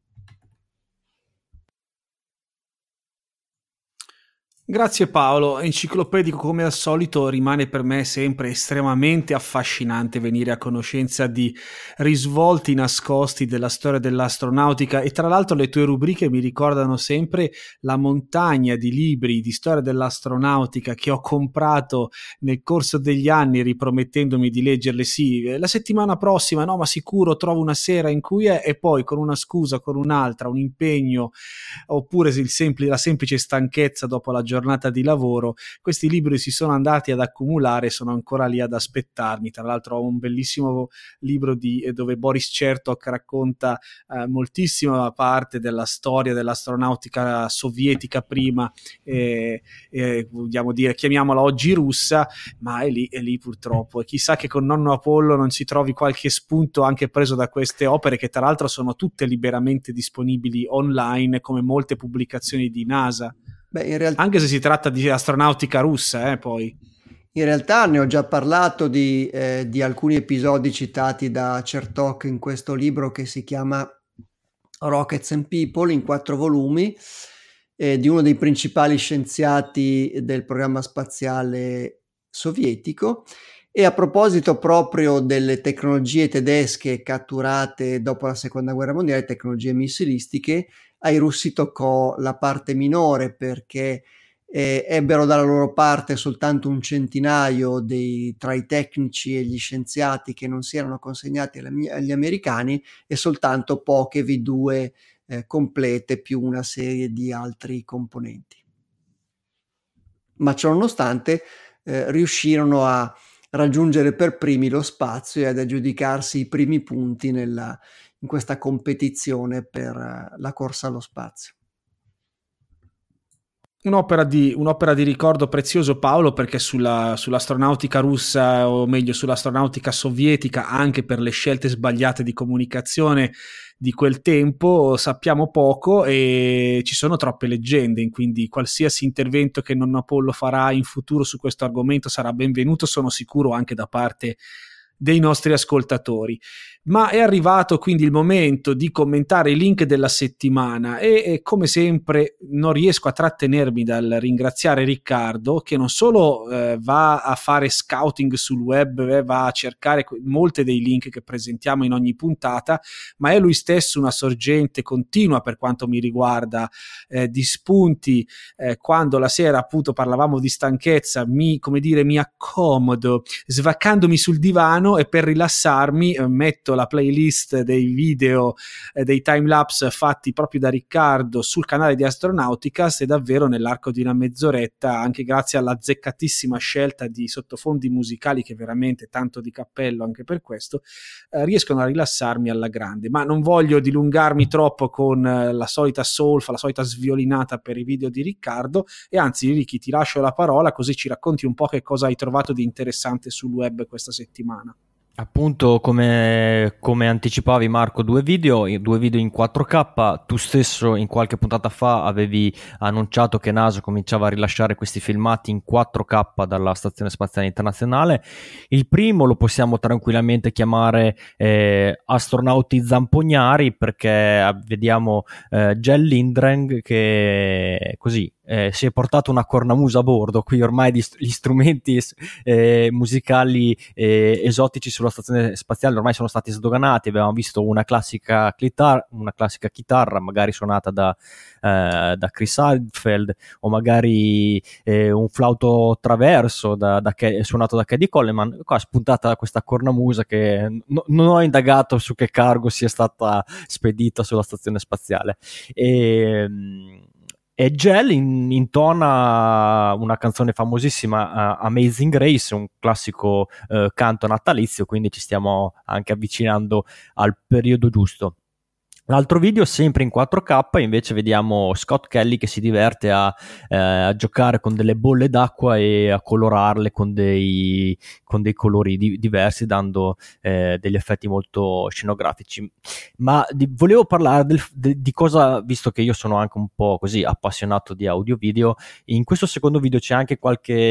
Grazie Paolo, enciclopedico come al solito. Rimane per me sempre estremamente affascinante venire a conoscenza di risvolti nascosti della storia dell'astronautica, e tra l'altro le tue rubriche mi ricordano sempre la montagna di libri di storia dell'astronautica che ho comprato nel corso degli anni, ripromettendomi di leggerle la settimana prossima, no ma sicuro trovo una sera in cui è, e poi con una scusa, con un'altra, un impegno, oppure la semplice stanchezza dopo la giornata di lavoro, questi libri si sono andati ad accumulare, sono ancora lì ad aspettarmi. Tra l'altro ho un bellissimo libro dove Boris Chertok racconta moltissima parte della storia dell'astronautica sovietica prima, vogliamo dire, chiamiamola oggi russa, ma è lì purtroppo, e chissà che con Nonno Apollo non si trovi qualche spunto anche preso da queste opere, che tra l'altro sono tutte liberamente disponibili online, come molte pubblicazioni di NASA. Beh, in realtà, anche se si tratta di astronautica russa, poi. In realtà ne ho già parlato di alcuni episodi citati da Chertok in questo libro che si chiama Rockets and People, in 4 volumi, di uno dei principali scienziati del programma spaziale sovietico. E a proposito proprio delle tecnologie tedesche catturate dopo la seconda guerra mondiale, tecnologie missilistiche, ai russi toccò la parte minore, perché ebbero dalla loro parte soltanto un centinaio tra i tecnici e gli scienziati che non si erano consegnati agli americani, e soltanto poche V2 complete, più una serie di altri componenti. Ma ciononostante riuscirono a raggiungere per primi lo spazio e ad aggiudicarsi i primi punti in questa competizione per la corsa allo spazio. Un'opera di ricordo prezioso, Paolo, perché sull'astronautica russa, o meglio sull'astronautica sovietica, anche per le scelte sbagliate di comunicazione di quel tempo, sappiamo poco e ci sono troppe leggende, quindi qualsiasi intervento che Nonno Apollo farà in futuro su questo argomento sarà benvenuto, sono sicuro, anche da parte dei nostri ascoltatori. Ma è arrivato quindi il momento di commentare i link della settimana e come sempre non riesco a trattenermi dal ringraziare Riccardo, che non solo va a fare scouting sul web, va a cercare molte dei link che presentiamo in ogni puntata, ma è lui stesso una sorgente continua per quanto mi riguarda di spunti. Quando la sera appunto parlavamo di stanchezza mi accomodo svaccandomi sul divano e per rilassarmi metto la playlist dei video dei timelapse fatti proprio da Riccardo sul canale di Astronauticast, e davvero nell'arco di una mezz'oretta, anche grazie alla azzeccatissima scelta di sottofondi musicali che veramente tanto di cappello anche per questo, riescono a rilassarmi alla grande. Ma non voglio dilungarmi troppo con la solita solfa, la solita sviolinata per i video di Riccardo, e anzi Ricky, ti lascio la parola così ci racconti un po' che cosa hai trovato di interessante sul web questa settimana. Appunto, come anticipavi Marco, due video in 4K. Tu stesso in qualche puntata fa avevi annunciato che NASA cominciava a rilasciare questi filmati in 4K dalla Stazione Spaziale Internazionale. Il primo lo possiamo tranquillamente chiamare Astronauti Zampognari, perché vediamo Jell Lindgren che così si è portato una cornamusa a bordo. Qui ormai gli strumenti musicali esotici sulla stazione spaziale ormai sono stati sdoganati. Abbiamo visto una classica chitarra magari suonata da Chris Hadfield, o magari un flauto traverso suonato da Cady Coleman. Qua è spuntata questa cornamusa che non ho indagato su che cargo sia stata spedita sulla stazione spaziale. E Jell intona una canzone famosissima, Amazing Grace, un classico canto natalizio, quindi ci stiamo anche avvicinando al periodo giusto. L'altro video sempre in 4K, invece vediamo Scott Kelly che si diverte a giocare con delle bolle d'acqua e a colorarle con dei colori diversi, dando degli effetti molto scenografici. Ma volevo parlare di cosa, visto che io sono anche un po' così appassionato di audio video. In questo secondo video c'è anche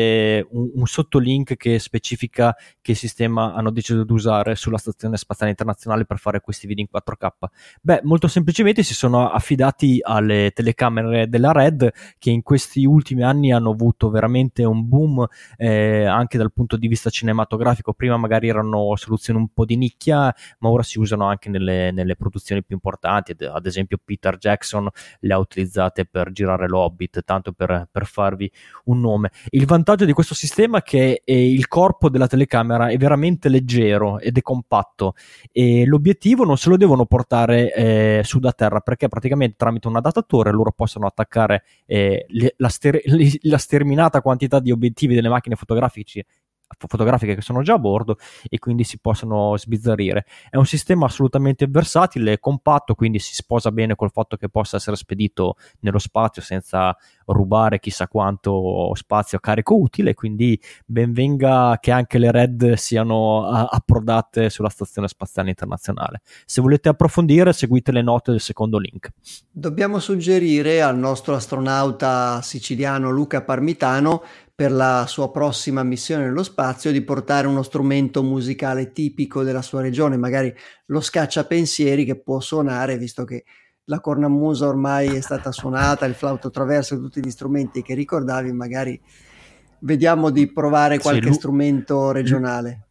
un sottolink che specifica che sistema hanno deciso di usare sulla Stazione Spaziale Internazionale per fare questi video in 4K. Beh, molto semplicemente si sono affidati alle telecamere della Red, che in questi ultimi anni hanno avuto veramente un boom anche dal punto di vista cinematografico. Prima magari erano soluzioni un po' di nicchia, ma ora si usano anche nelle produzioni più importanti. Ad esempio Peter Jackson le ha utilizzate per girare l'Hobbit, tanto per farvi un nome. Il vantaggio di questo sistema è che il corpo della telecamera è veramente leggero ed è compatto, e l'obiettivo non se lo devono portare su da terra, perché praticamente tramite un adattatore loro possono attaccare la sterminata quantità di obiettivi delle macchine fotografiche che sono già a bordo, e quindi si possono sbizzarrire. È un sistema assolutamente versatile, compatto, quindi si sposa bene col fatto che possa essere spedito nello spazio senza rubare chissà quanto spazio a carico utile. Quindi ben venga che anche le Red siano approdate sulla Stazione Spaziale Internazionale. Se volete approfondire, seguite le note del secondo link. Dobbiamo suggerire al nostro astronauta siciliano Luca Parmitano, per la sua prossima missione nello spazio, di portare uno strumento musicale tipico della sua regione, magari lo scacciapensieri, che può suonare, visto che la cornamusa ormai è stata suonata, il flauto traverso, tutti gli strumenti che ricordavi. Magari vediamo di provare qualche strumento regionale.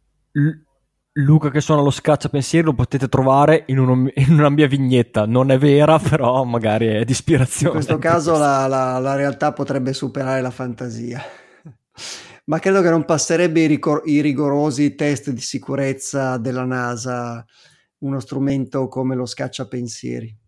Luca che suona lo scacciapensieri lo potete trovare in una mia vignetta, non è vera, però magari è di ispirazione. In questo caso la realtà potrebbe superare la fantasia. Ma credo che non passerebbe i rigorosi test di sicurezza della NASA uno strumento come lo scacciapensieri.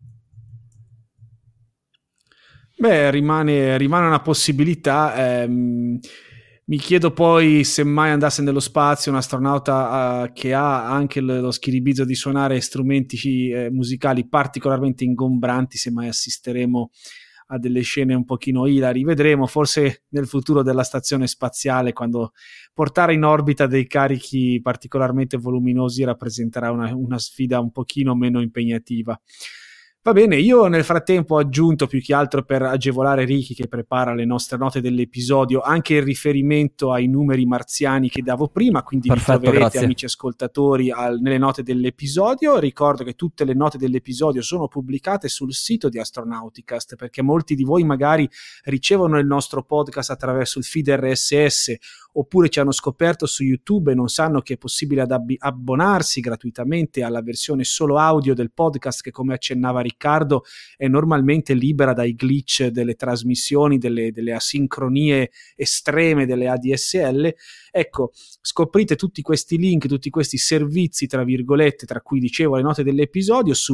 Beh, rimane una possibilità. Mi chiedo poi se mai andasse nello spazio un astronauta che ha anche lo schiribizzo di suonare strumenti musicali particolarmente ingombranti, se mai assisteremo a delle scene un pochino ilari. Vedremo, forse nel futuro della stazione spaziale, quando portare in orbita dei carichi particolarmente voluminosi rappresenterà una sfida un pochino meno impegnativa. Va bene, io nel frattempo ho aggiunto, più che altro per agevolare Ricky che prepara le nostre note dell'episodio, anche il riferimento ai numeri marziani che davo prima, quindi Perfetto, vi troverete, grazie. amici ascoltatori, nelle note dell'episodio. Ricordo che tutte le note dell'episodio sono pubblicate sul sito di Astronauticast, perché molti di voi magari ricevono il nostro podcast attraverso il feed RSS oppure ci hanno scoperto su YouTube e non sanno che è possibile abbonarsi gratuitamente alla versione solo audio del podcast, che, come accennava Riccardo, è normalmente libera dai glitch delle trasmissioni, delle asincronie estreme delle ADSL. Ecco, scoprite tutti questi link, tutti questi servizi, tra virgolette, tra cui dicevo le note dell'episodio, su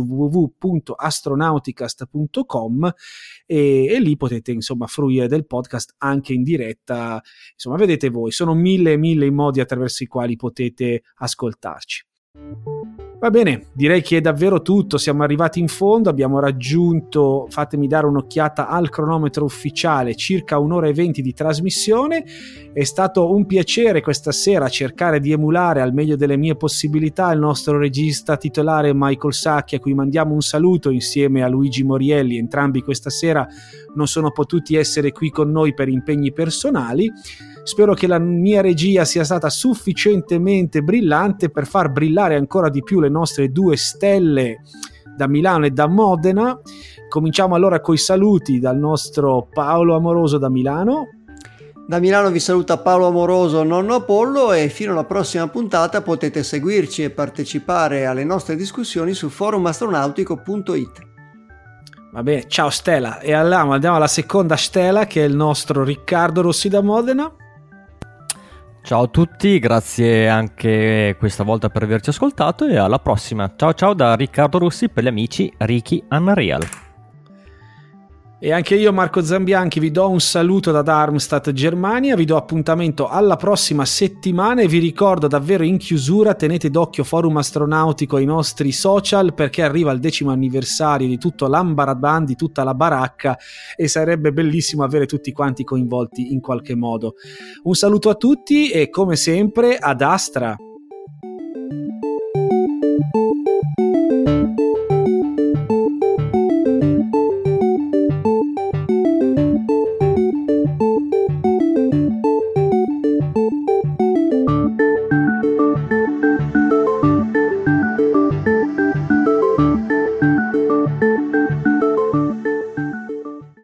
www.astronauticast.com e lì potete insomma fruire del podcast anche in diretta. Insomma, vedete voi, sono mille i modi attraverso i quali potete ascoltarci. Va bene, direi che è davvero tutto, siamo arrivati in fondo, abbiamo raggiunto, fatemi dare un'occhiata al cronometro ufficiale, circa 1:20 di trasmissione. È stato un piacere questa sera cercare di emulare al meglio delle mie possibilità il nostro regista titolare Michael Sacchi, a cui mandiamo un saluto insieme a Luigi Morielli. Entrambi questa sera non sono potuti essere qui con noi per impegni personali. Spero che la mia regia sia stata sufficientemente brillante per far brillare ancora di più le nostre due stelle da Milano e da Modena. Cominciamo allora coi saluti dal nostro Paolo Amoroso da Milano. Da Milano vi saluta Paolo Amoroso, nonno Apollo, e fino alla prossima puntata potete seguirci e partecipare alle nostre discussioni su forumastronautico.it. Va bene, ciao Stella. E andiamo alla seconda Stella, che è il nostro Riccardo Rossi da Modena. Ciao a tutti, grazie anche questa volta per averci ascoltato e alla prossima. Ciao da Riccardo Rossi per gli amici Ricky Unreal. E anche io, Marco Zambianchi, vi do un saluto da Darmstadt, Germania, vi do appuntamento alla prossima settimana e vi ricordo davvero in chiusura, tenete d'occhio Forum Astronautico ai nostri social, perché arriva il 10° anniversario di tutto l'Ambaradan, di tutta la baracca, e sarebbe bellissimo avere tutti quanti coinvolti in qualche modo. Un saluto a tutti e come sempre ad Astra!